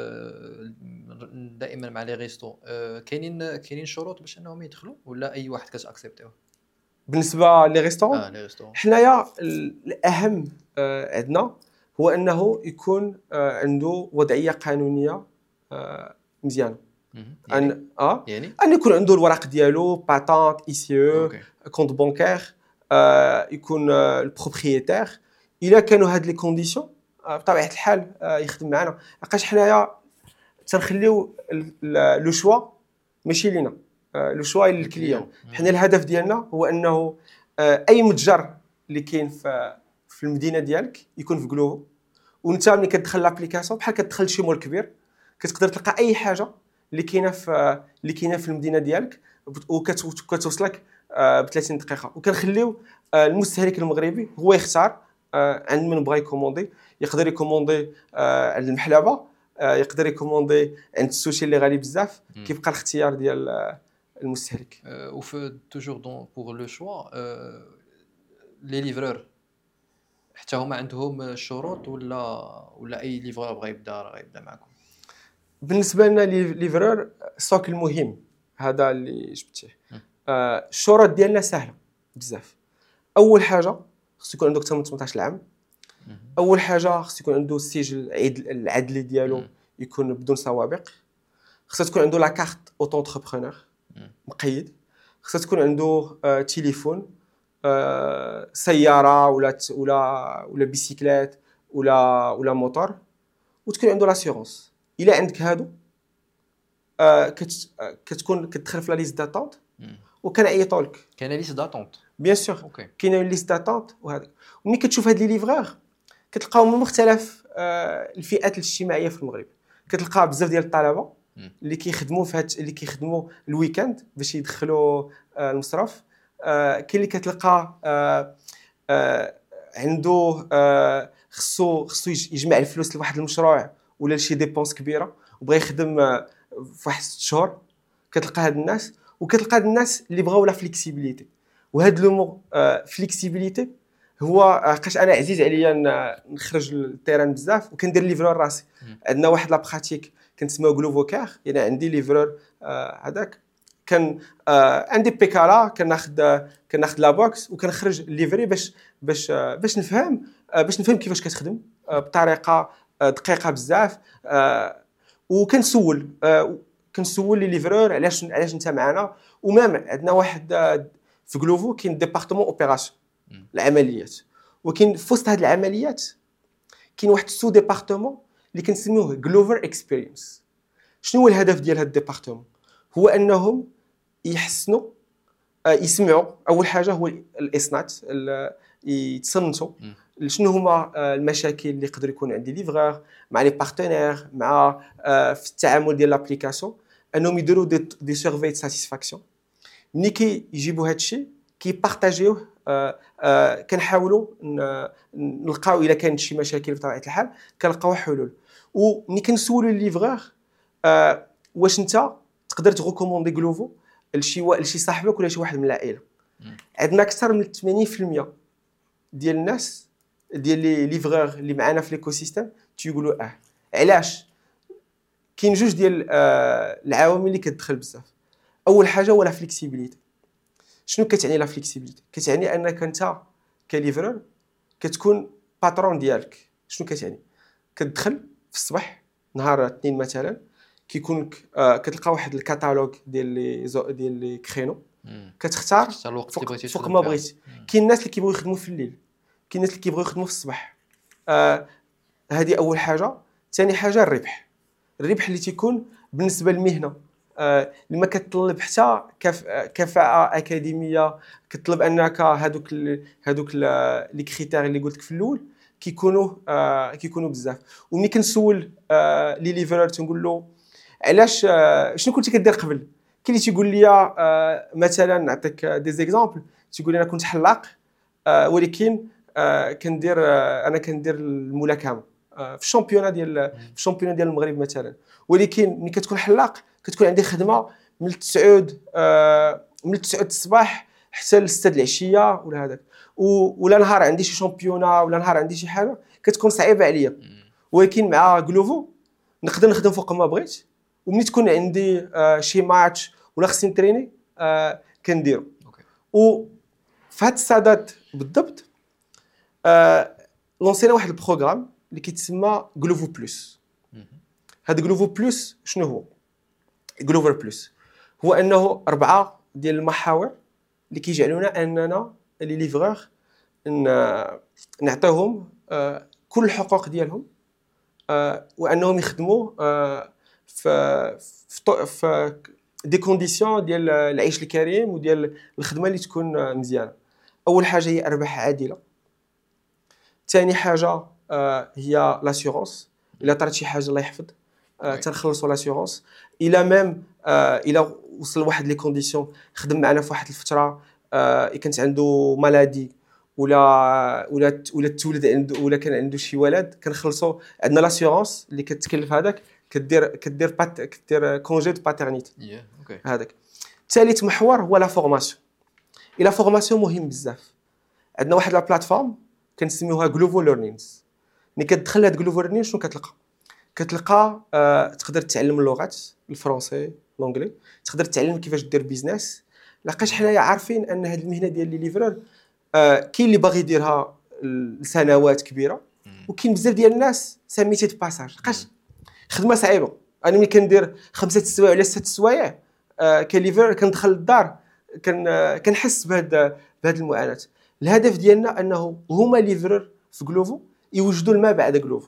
دائما مع لي ريستو كاينين كاينين شروط باش انهم يدخلوا ولا اي واحد كتاكسبتيوه؟ بالنسبه لي ريستورون اه لي ريستو حنايا الاهم آه، عندنا هو انه يكون آه، عنده وضعيه قانونيه آه، مزيانه. يعني ان اه يعني ان يكون عنده الوراق ديالو باتونت اي سي او اوكي كونت بانكير، آه، يكون آه، البروبريتير. الا كانوا هاد لي كونديسيون آه، بطبيعه الحال آه، يخدم معنا. لقاش حنايا تنخليو لو شوا ماشي لينا، آه، لو شوا للكليون. حنا الهدف ديالنا هو انه آه، اي متجر اللي كاين في في المدينه ديالك يكون في جلوفو، وانت ملي كتدخل لابليكاسيون بحال كتدخل شي مول كبير كتقدر تلقى اي حاجه اللي كاينه في اللي كاينه في المدينه ديالك وكتوصلك ب ثلاثين دقيقه. وكنخليو آه، المستهلك المغربي هو يختار آه، عند من بغى يكوموندي. يقدر يكوموندي آه، عند المحلبه، آه، يقدر يكوموندي عند السوشي اللي غالي بزاف. كيبقى الاختيار ديال آه، المستهلك. وفي توجور دون بور لو شوا لي ليفرور حتى هما عندهم شروط ولا ولا اي ليفرور بغى يبدا راه يبدا معكم؟ بالنسبه لنا ليفرور السوق المهم هذا اللي جبتيه. آه، الشروط ديالنا سهله بزاف. اول حاجه خصو يكون عنده اكثر من ثمنطاش عام. اول حاجه خصو يكون عنده السجل العدلي ديالو يكون بدون سوابق. خصها تكون عنده لا كارت اوتو انتربرونور مقيد. خصها تكون عنده آه، تليفون، آه، سياره ولا ولا ولا بيسيكلات ولا ولا موتور، وتكون عنده لاسيورونس. الا عندك هادو آه، كت كتكون كتدخل في لا ليست داتونت وكنعيطوا لك. كاين ليست داتونت بيان سور اوكي كاينه ليست داتونت. وهذا وملي كتشوف هاد لي ليفرور كتلقاهم من مختلف آه، الفئات الاجتماعيه في المغرب. كتلقى بزاف ديال الطلبه اللي كيخدموا في هاد اللي كيخدموا الويكاند باش يدخلوا آه، المصرف. آه، كاين اللي كتلقى آه، آه، عنده آه، خصو خصو يجمع الفلوس لواحد المشروع ولا لشي ديبونس كبيره وبغى يخدم آه، في واحد ست شهور. كتلقى هاد الناس، وكتلقى هاد الناس اللي بغاو لا فليكسيبيليتي. وهاد لو مو فليكسيبيليتي هو لقاش انا عزيز عليا نخرج للتيران بزاف وكندير ليفرور راسي. عندنا واحد لا براتيك كنسميو غلوفو كار، يعني عندي ليفرور هذاك. كان آه عندي بيكالا كناخذ كناخذ لا بوكس وكنخرج الليفري باش باش آه باش نفهم آه باش نفهم كيفاش كتخدم آه بطريقه آه دقيقه بزاف. آه وكنسول آه كنسول لي ليفرور علاش علاش انت معنا. ومام عندنا واحد آه في غلوفو كاين ديبارتمون اوبيراسيون العمليات، وكاين في وسط هاد العمليات كاين واحد سو ديبارتمون اللي كنسميوه غلوفر اكسبيرينس. شنو هو الهدف ديال هاد الديبارتمون؟ هو انهم يحسنوا آه يسمعوا. اول حاجه هو الاصنات يتصنتوا شنو هما آه المشاكل اللي يقدر يكون عندي ليفرور مع لي بارتنير مع آه في التعامل ديال لابليكاسيون، انهم يديروا دي, دي سيرفي دو ساتيسفاكسيون. ملي كيجيبوا هاد الشيء كيبارطاجيوه آه آه كنحاولوا نلقاو الا كانت شي مشاكل بطبيعه الحال كنلقاو حلول. وملي كنسولوا الليفرور آه واش انت تقدر تغوكوموندي غلوفو لشي لشي صاحبك ولا شي واحد من العائله، عندنا اكثر من ثمانين بالمئة ديال الناس ديال لي ليفرور اللي معنا في ليكو سيستيم تيقولوا اه. علاش؟ كاين جوج ديال آه العوامل اللي كتدخل بزاف. اول حاجه هو لا فليكسيبيليتي. شنو كتعني لا فليكسيبيليتي؟ كتعني انك انت كليفرور كتكون باترون ديالك. شنو كتعني؟ كتدخل في الصباح نهار اثنين مثلا كيكون آه كتلقى واحد الكاتالوج ديال لي ديال لي كرينو كتختار الوقت اللي بغيتي فوق ما بغيتي. كاين الناس اللي كيبغيو يخدموا في الليل، كاين الناس اللي كيبغيو يخدموا في الصباح. آه هذه اول حاجه. ثاني حاجه الربح، الربح اللي تيكون بالنسبه للمهنه آه اللي ما كتطلب حتى كف... كفاءه اكاديميه، كتطلب انك هذوك ال... هذوك لي كريتير اللي قلت لك في الاول كيكونوا آه كيكونوا بزاف. وملي كنسول آه لي ليفرر تنقول له علاش آه شنو كنتي كدير قبل، كاين اللي تيقول لي آه مثلا نعطيك دي زيكزامبل، تيقول لي انا كنت حلاق آه ولكن آه كندير آه انا كندير الملاكمه آه في الشامبيونا ديال في الشامبيونا ديال المغرب مثلا، ولكن ملي كتكون حلاق كتكون عندي خدمه من التسعود آه من التسعود الصباح حتى لستة العشيه ولا هذاك، ولا نهار عندي شي شامبيونا ولا نهار عندي شي حاجه كتكون صعيبه عليا. ولكن مع غلوفو نقدر نخدم فوق ما بغيت، وملي تكون عندي آه شي ماتش ولا خصني نتريني آه كنديرو. وفي هاد السادات بالضبط آه لونسينا واحد البروغرام اللي كيتسمى غلوفو بلس. هاد غلوفو بلس شنو هو؟ غلوفر بلس هو انه اربعه ديال المحاور اللي كيجعلونا اننا لي ليفرور نعطيهم آه كل الحقوق ديالهم آه وانهم يخدموا آه في في, في دي كونديسيون ديال العيش الكريم وديال الخدمه اللي تكون مزيانه. اول حاجه هي ارباح عادله. ثاني حاجه آه هي لاسيورونس، الا طرات شي حاجه الله يحفظ آه تنخلصوا لاسيورونس. الى ميم آه الى وصل لواحد لي كونديسيون خدم معنا في واحد الفتره آه كانت عنده مالادي ولا ولا ولا تولد عنده ولا كان عنده شي ولد كنخلصوا عندنا لاسيورونس اللي كتكلف هذاك كدير كدير بات كدير كونجي دو باترنيتي هذاك. ثالث محور هو لا فورماسيون. الى فورماسيون مهم بزاف. عندنا واحد لا بلاتفورم كنسميوها غلوفو ليرنينغز. ملي كتدخل هاد غلوفو ليرنينغ شنو كتلقى؟ كتلقى آه تقدر تتعلم اللغات الفرنسي الانجلي، تقدر تتعلم كيفاش دير بيزنس. لقاش حنايا عارفين ان هاد المهنه ديال لي ليفرور آه كاين اللي باغي يديرها لسنوات كبيره، وكاين بزاف ديال الناس سميتي دو باساج. لقاش خدمه صعيبه. انا ملي كندير خمسه السوايع ولا سته السوايع آه كليفر كندخل للدار كن آه كنحس بهاد بهاد المعاناه. الهدف ديالنا انه هما ليفرور في غلوفو يوجدوا ما بعد غلوفو.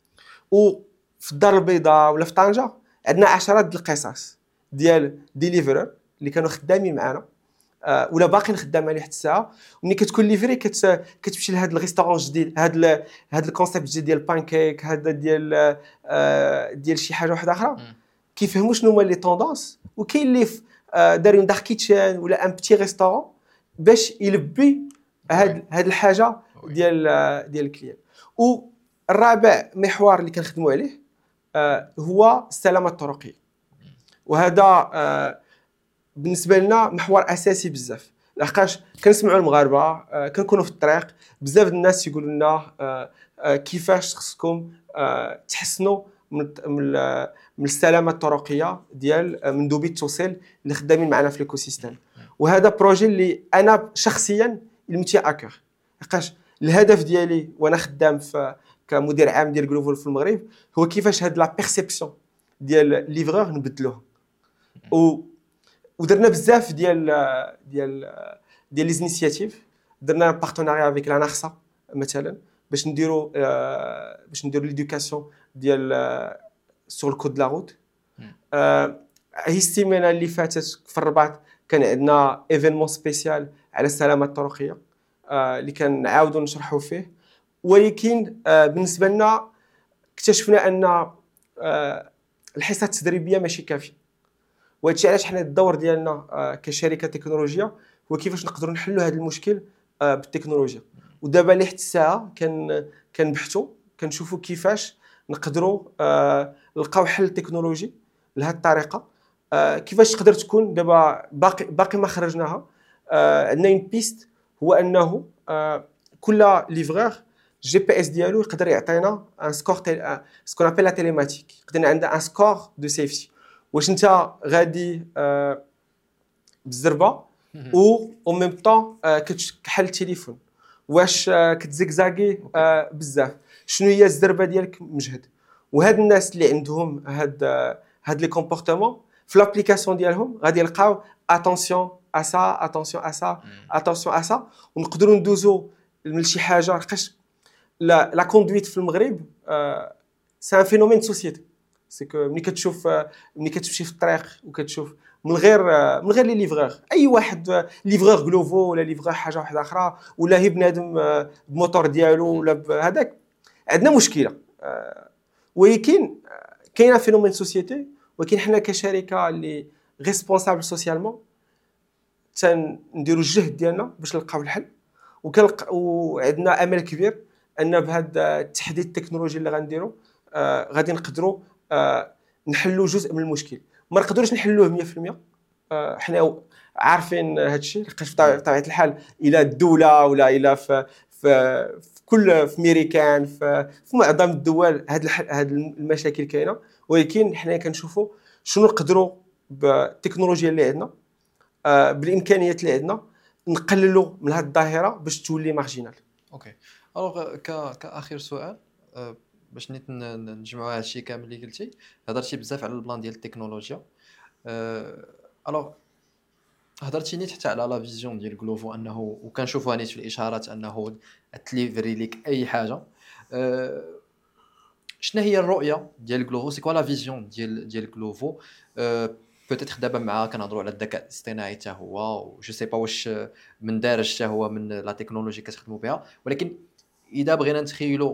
وفي الدار البيضاء ولا في طنجه عندنا عشرات ديال القصص ديال دي ليفرور اللي كانوا خدامين معنا آه ولا باقيين خدامين حتى الساعه. وملي كتكون ليفري كت... كتمشي لهاد الريستورون جديد، هاد ال... هاد الكونسيبت جديد ديال بانكيك، هذا ديال آه ديال شي حاجه واحده اخرى كيفهموا شنو هما لي طوندونس. وكاين اللي آه دارين دار كيتشان ولا ان بتي ريستورون باش يلبي هاد هاد الحاجه ديال ديال الكليان. والرابع محور اللي كنخدموا عليه آه هو السلامه الطرقيه. وهذا آه بالنسبه لنا محور اساسي بزاف، لحقاش كنسمعوا المغاربه آه كنكونوا في الطريق بزاف الناس يقولوا لنا آه آه كيفاش خصكم آه تحسنوا من من السلامه الطرقيه ديال مندوبي التوصيل اللي خدامين معنا في الايكو سيستيم. وهذا بروجي اللي انا شخصيا المتي اكر، لحقاش الهدف ديالي وانا خدام في كمدير عام ديال غلوفو في المغرب هو كيفاش هاد لا بيرسيبسيون ديال ليفرور نبدلوها. و ودرنا بزاف ديال ديال ديال لي زينيسياتيف. درنا بارتناريا افيك لا ناخسا مثلا باش نديروا باش نديروا ليدوكاسيون ديال سور الكود لا روت. هي السيمانه اللي فاتت في الرباط كان عندنا ايفينمون سبيسيال على السلامه الطرقيه اللي كنعاودوا نشرحوا فيه. ولكن بالنسبه لنا اكتشفنا ان الحصه التدريبيه ماشي كافيه. وهادشي علاش حنا الدور ديالنا كشركه تكنولوجيا هو كيفاش نقدروا نحلوا هذا المشكل بالتكنولوجيا. ودابا اللي حتى الساعه كان كنبحثوا كنشوفوا كيفاش نقدروا نلقاو حل تكنولوجي لهذه الطريقه. كيفاش تقدر تكون دابا باقي باقي ما خرجناها. عندنا اون بيست هو انه كل ليفرور جي بي اس ديالو يقدر يعطينا ان سكور سكون ابل لا تيليماتيك، يقدر عندنا ان سكور دو سيفتي واش انت غادي آه بالزربه و او ميم طون آه كتحل التليفون، واش آه كتزكزاكي آه بزاف، شنو هي الزربه ديالك مجهد. وهاد الناس اللي عندهم هاد آه هاد لي كومبورتمون في لابليكاسيون ديالهم غادي يلقاو اتونسيون ا سا اتونسيون ا سا اتونسيون ا سا ونقدروا ندوزو من شي حاجه لقاش لا لا كوندويت في المغرب سي ان فينومين دو سوسيتي سي كو ملي كتشوف ملي كتمشي في الطريق وكتشوف من غير من غير لي ليفغور اي واحد ليفغور غلوفو ولا ليفغور حاجه واحده اخرى ولا هي بنادم بموتور ديالو ولا بهذاك عندنا مشكله ولكن كاينه فينومين سوسيتي ولكن حنا كشركه اللي ريسبونسابل سوسيالمون تنديروا الجهد ديالنا باش نلقاو الحل وكنلق وعندنا امل كبير ان بهذا التحديث التكنولوجي اللي غنديروا آه غادي نقدروا آه نحلوا جزء من المشكل ما نقدروش نحلوه مية في المية آه حنا عارفين هذا الشيء لقاش بطبيعه الحال الى الدوله ولا الى في في, في كل في ميريكان في, في معظم الدول هاد هاد المشاكل كاينه ولكن حنا كنشوفوا شنو نقدروا بالتكنولوجيا اللي عندنا آه بالامكانيات اللي عندنا نقللوا من هذه الظاهره باش تولي مارجينال. اوكي الوغ ك كاخر سؤال أه باش نيت نجمعوا هذا الشيء كامل اللي قلتي هضرتي بزاف على البلان ديال التكنولوجيا أه الوغ هضرتي نيت حتى على لا فيزيون ديال غلوفو انه وكنشوفوها نيت في الاشارات انه تليفري لك اي حاجه أه شنو هي الرؤيه ديال غلوفو سي كوا لا فيزيون ديال ديال غلوفو أه بوتيتر دابا مع كنهضروا على الذكاء الاصطناعي حتى هو و جو سي با واش من دارج حتى هو من لا تكنولوجي كتخدموا بها ولكن اذا بغينا نتخيلوا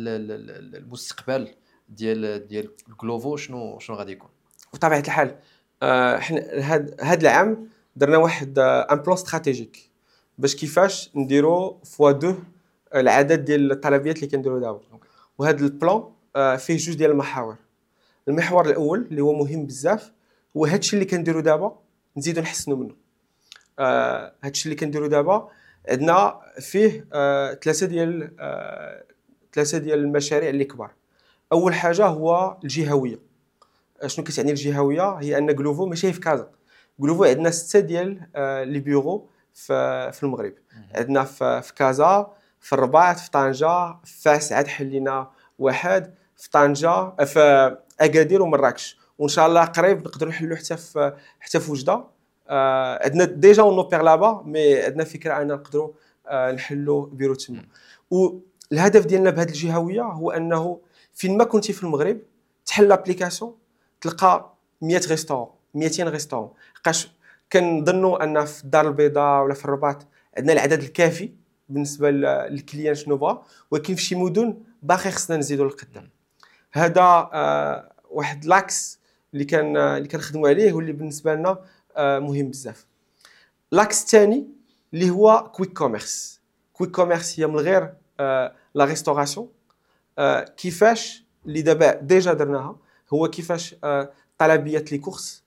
المستقبل ديال ديال غلوفو شنو شنو غادي يكون بطبيعه الحال حنا هاد هاد العام درنا واحد ان بلان استراتيجيك باش كيفاش نديروا فوا دو العدد ديال الطلبيات اللي كنديروا دابا وهذا البلان فيه جوج ديال المحاور. المحور الاول اللي هو مهم بزاف هو هادشي اللي كنديروا دابا نزيدوا نحسنوا منه. آه هادشي اللي كنديروا دابا عندنا فيه آه ثلاثه ديال آه ثلاثه ديال المشاريع اللي كبار. اول حاجه هو الجهويه. شنو كتعني الجهويه؟ هي ان غلوفو ماشي في كازا. غلوفو عندنا سته ديال آه لي بيرو في في المغرب. عندنا في, في كازا، في الرباط، في طنجه، في فاس عاد حلينا واحد، في طنجه، في اكادير ومراكش. وان شاء الله قريب نقدروا نحلوا حتى في حتى في وجده. آه عندنا ديجا اون اوبير لابا مي عندنا فكره ان نقدروا آه نحلوا بيرو تما. والهدف ديالنا بهذه الجهويه هو انه فين ما كنتي في المغرب تحل لابليكاسيون تلقى مية ريستورون مئتين ريستورون. لقاش كنظنوا ان في الدار البيضاء ولا في الرباط عندنا العدد الكافي بالنسبه للكليان شنو بغا ولكن في شي مدن باقي خصنا نزيدوا للقدام. هذا آه واحد لاكس اللي كان اللي كنخدموا عليه واللي بالنسبه لنا آه مهم بزاف. لاكس الثاني اللي هو كويك كوميرس. كويك كوميرس هي من غير آه لا ريستوراسيون آه كيفاش اللي دابا ديجا درناها هو كيفاش آه طلبيات لي كورس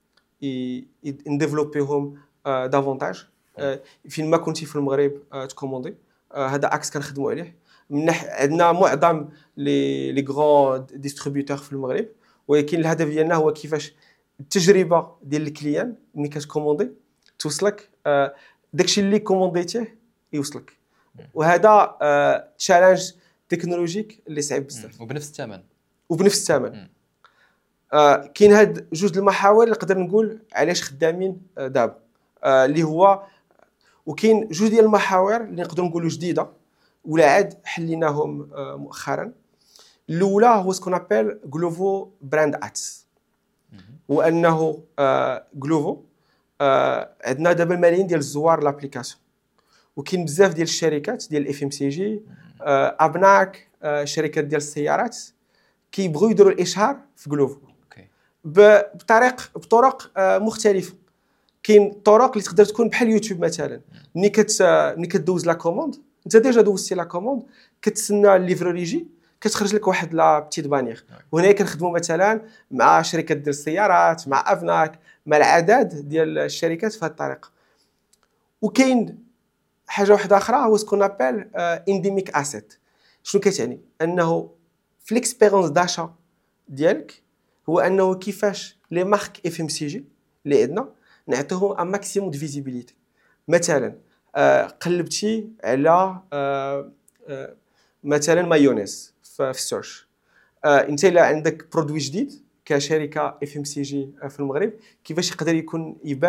نديفلوبيهم آه دافونتاج آه فين ما كنتي في المغرب آه تكوموندي. آه هذا اكس كنخدموا عليه. من ناحيه عندنا معظم لي لي غران ديستريبيوتور في المغرب ولكن الهدف ديالنا هو كيفاش التجربه ديال الكليان ملي كتكوموندي توصلك آه داكشي اللي كومونديتيه يوصلك. وهذا آه تشالنج تكنولوجيك اللي صعيب بزاف وبنفس الثمن وبنفس الثمن. آه كاين هاد جوج المحاور اللي نقدر نقول علاش خدامين آه دابا آه اللي هو وكاين جوج ديال المحاور اللي نقدر نقولوا جديده ولا عاد حليناهم آه مؤخرا. الاولى هو سكون ابل غلوفو براند اتس وانه آه غلوفو آه عندنا دابا الملايين ديال الزوار لابليكاسيون وكاين بزاف ديال الشركات ديال الاف ام سي جي آه ابناك آه شركات ديال السيارات كيبغيو يديروا الاشهار في غلوفو بطريق بطرق آه مختلفه. كاين طرق اللي تقدر تكون بحال يوتيوب مثلا ملي كت ملي كدوز لا كوموند انت ديجا دوزتي لا كوموند كتسنى الليفرور يجي كتخرج لك واحد لا بتيت بانير. وهنا كنخدموا مثلا مع شركات ديال السيارات مع افناك مع العدد ديال الشركات في هذه الطريقه. وكاين حاجه واحده اخرى هو سكون ابل انديميك اسيت. شنو كتعني؟ انه في ليكسبيريونس داشا ديالك هو انه كيفاش لي مارك اف ام سي جي اللي عندنا نعطيهم ان ماكسيموم دو فيزيبيليتي. مثلا آه قلبتي على آه آه مثلا مايونيز في السيرش آه انت الا عندك برودوي جديد كشركه اف ام سي جي في المغرب كيفاش يقدر يكون يبان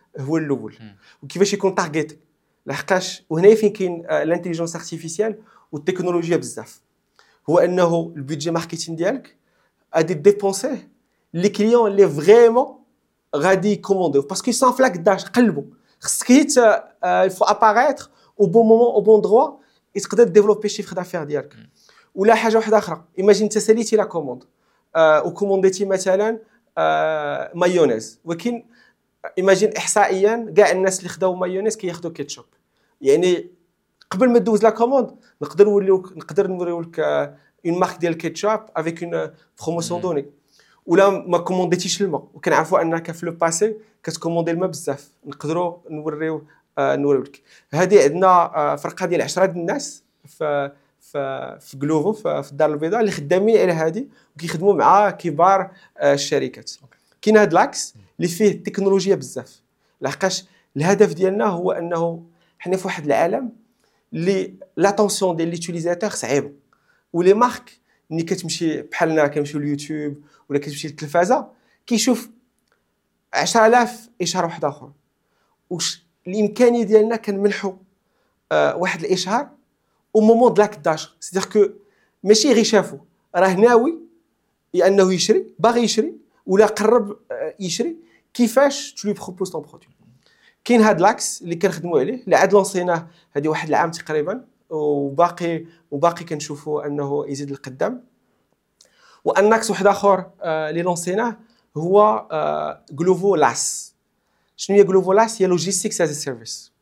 هو الاول وكيفاش يكون تارجيت لحقاش وهنا فين كاين الانتيليجنس ارتيفيسيال والتكنولوجيا بزاف هو انه البيدجي ماركتينغ ديالك غادي ديبونسيه لي كليون اللي فريمون غادي يكومونديو باسكو سان فلاك داش قلبوا خصك هيت الفو اباريتر او بون مومون او بون دروا تقدر ديفلوبي شيفر دافير ديالك ولا حاجه واحده اخرى ايماجين انت ساليتي لا كوموند آه وكومونديتي مثلا آه مايونيز ولكن ايماجين احصائيا كاع الناس اللي خداو مايونيز كياخذوا كيتشوب يعني قبل ما دوز لا كوموند نقدر نوريوك نقدر نوريوك اون مارك ديال الكيتشوب افيك اون بروموسيون دوني ولا ما كومونديتيش الماء وكنعرفوا انك في لو باسي كتكوموندي الماء بزاف نقدروا نوريو آه نوريو لك هذه عندنا آه فرقه ديال عشرة د الناس في في في جلوفو في, في الدار البيضاء اللي خدامين على هذه وكيخدموا مع كبار آه الشركات كاين هذا العكس اللي فيه التكنولوجيا بزاف لحقاش الهدف ديالنا هو انه حنا في واحد العالم اللي لاتونسيون ديال ليوتيليزاتور صعيبه ولي مارك ملي كتمشي بحالنا كنمشيو لليوتيوب ولا كتمشي للتلفازه كيشوف عشرة آلاف اشهار واحد اخر واش الامكانيه ديالنا كنمنحوا آه واحد الاشهار او مومون دلاك داش سيدير كو ماشي غير شافو راه ناوي لانه يشري باغي يشري ولا قرب آه يشري كيفاش تلو بروبوز طون برودوي كاين هاد لاكس اللي كنخدموا عليه اللي عاد لونسيناه هذه واحد العام تقريبا وباقي وباقي كنشوفوا انه يزيد للقدام وانكس واحد اخر آه اللي لونسيناه هو آه جلوفو لاس شنو هي جلوفو لاس هي لوجيستيكس از سيرفيس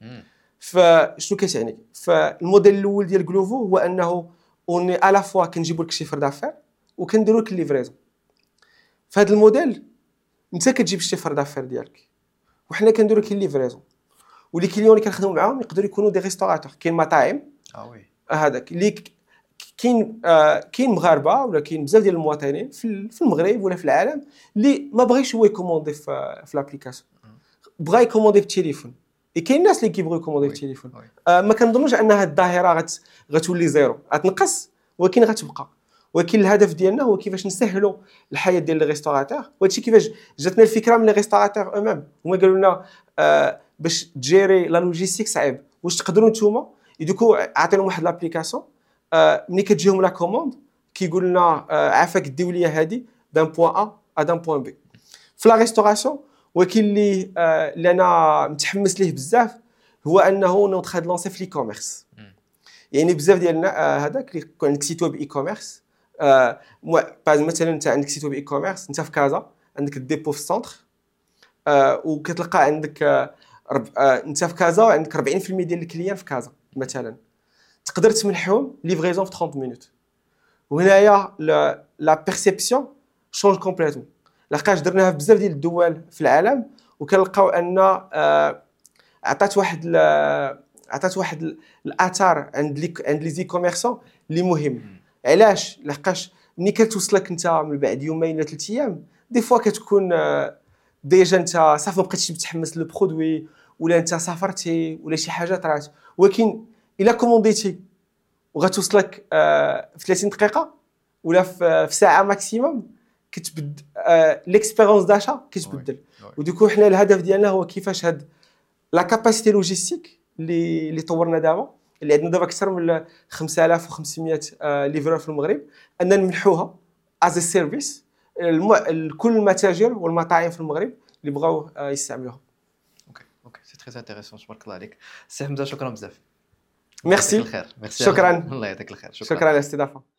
فشنو كتعني فالموديل الاول ديال جلوفو هو انه اوني الا فوا كنجيبوا لك شيفر دافير وكنديروا لك الليفريزون فهاد الموديل انت كتجيب الشيفر دافير ديالك وحنا كنديروا لك الليفريزون ولي كليون اللي كنخدموا معاهم يقدروا يكونوا دي ريستوراتور كاين مطاعم اه وي هذاك اللي كاين آه كاين مغاربه ولا كاين بزاف ديال المواطنين في في المغرب ولا في العالم اللي ما بغيش هو يكوموندي في في لابليكاسيون بغا يكوموندي بالتليفون كاين الناس اللي كيبغيو يكوموندي بالتليفون آه ما كنظنوش ان هذه الظاهره غت غتولي زيرو غتنقص ولكن غتبقى ولكن الهدف ديالنا هو كيفاش نسهلوا الحياه ديال لي ريستوراتور وهادشي كيفاش جاتنا الفكره من لي ريستوراتور امام هما قالوا لنا آه باش تجيري لا لوجيستيك صعيب واش تقدروا نتوما يدوكو عطيناهم واحد لابليكاسيون آه ملي كتجيهم لا كوموند كيقول لنا آه عافاك ديو ليا هادي دان بوين ا ا دان بوين بي في لا ريستوراسيون ولكن اللي آه اللي انا متحمس ليه بزاف هو انه نوض لونسي في لي كوميرس يعني بزاف ديالنا هذاك اللي يكون عندك سيت ويب اي كوميرس آه مثلا انت عندك سيت ويب اي كوميرس انت في كازا عندك الديبو في السونتر آه وكتلقى عندك آه رب... آه انت في كازا وعندك أربعين بالمئة ديال الكليان في كازا مثلا تقدر تمنحهم ليفريزون في ثلاثين مينوت وهنايا لا بيرسيبسيون شونج كومبليتوم لقاش درناها في بزاف ديال الدول في العالم وكنلقاو ان آه عطات واحد ل... عطات واحد الاثار عند لي عند لي زي كوميرسون اللي مهم علاش لحقاش ملي كتوصلك انت من بعد يومين ولا ثلاث ايام دي فوا كتكون ديجا انت صافي ما بقيتيش متحمس للبرودوي ولا انت سافرتي ولا شي حاجه طرات ولكن الا كومونديتي وغتوصلك في ثلاثين دقيقه ولا في ساعه ماكسيموم كتبدل ليكسبيريونس داشا كتبدل ودوكو حنا الهدف ديالنا هو كيفاش هاد لا كاباسيتي لوجيستيك اللي اللي طورنا دابا اللي عندنا دابا اكثر من خمسة آلاف وخمسمائة ليفرور في المغرب ان نمنحوها از سيرفيس لكل المتاجر والمطاعم في المغرب اللي بغاو يستعملوها. اوكي اوكي سي تري انتريسون تبارك الله عليك سي حمزه شكرا بزاف. ميرسي الخير. شكرا الله يعطيك الخير. شكرا على الاستضافه.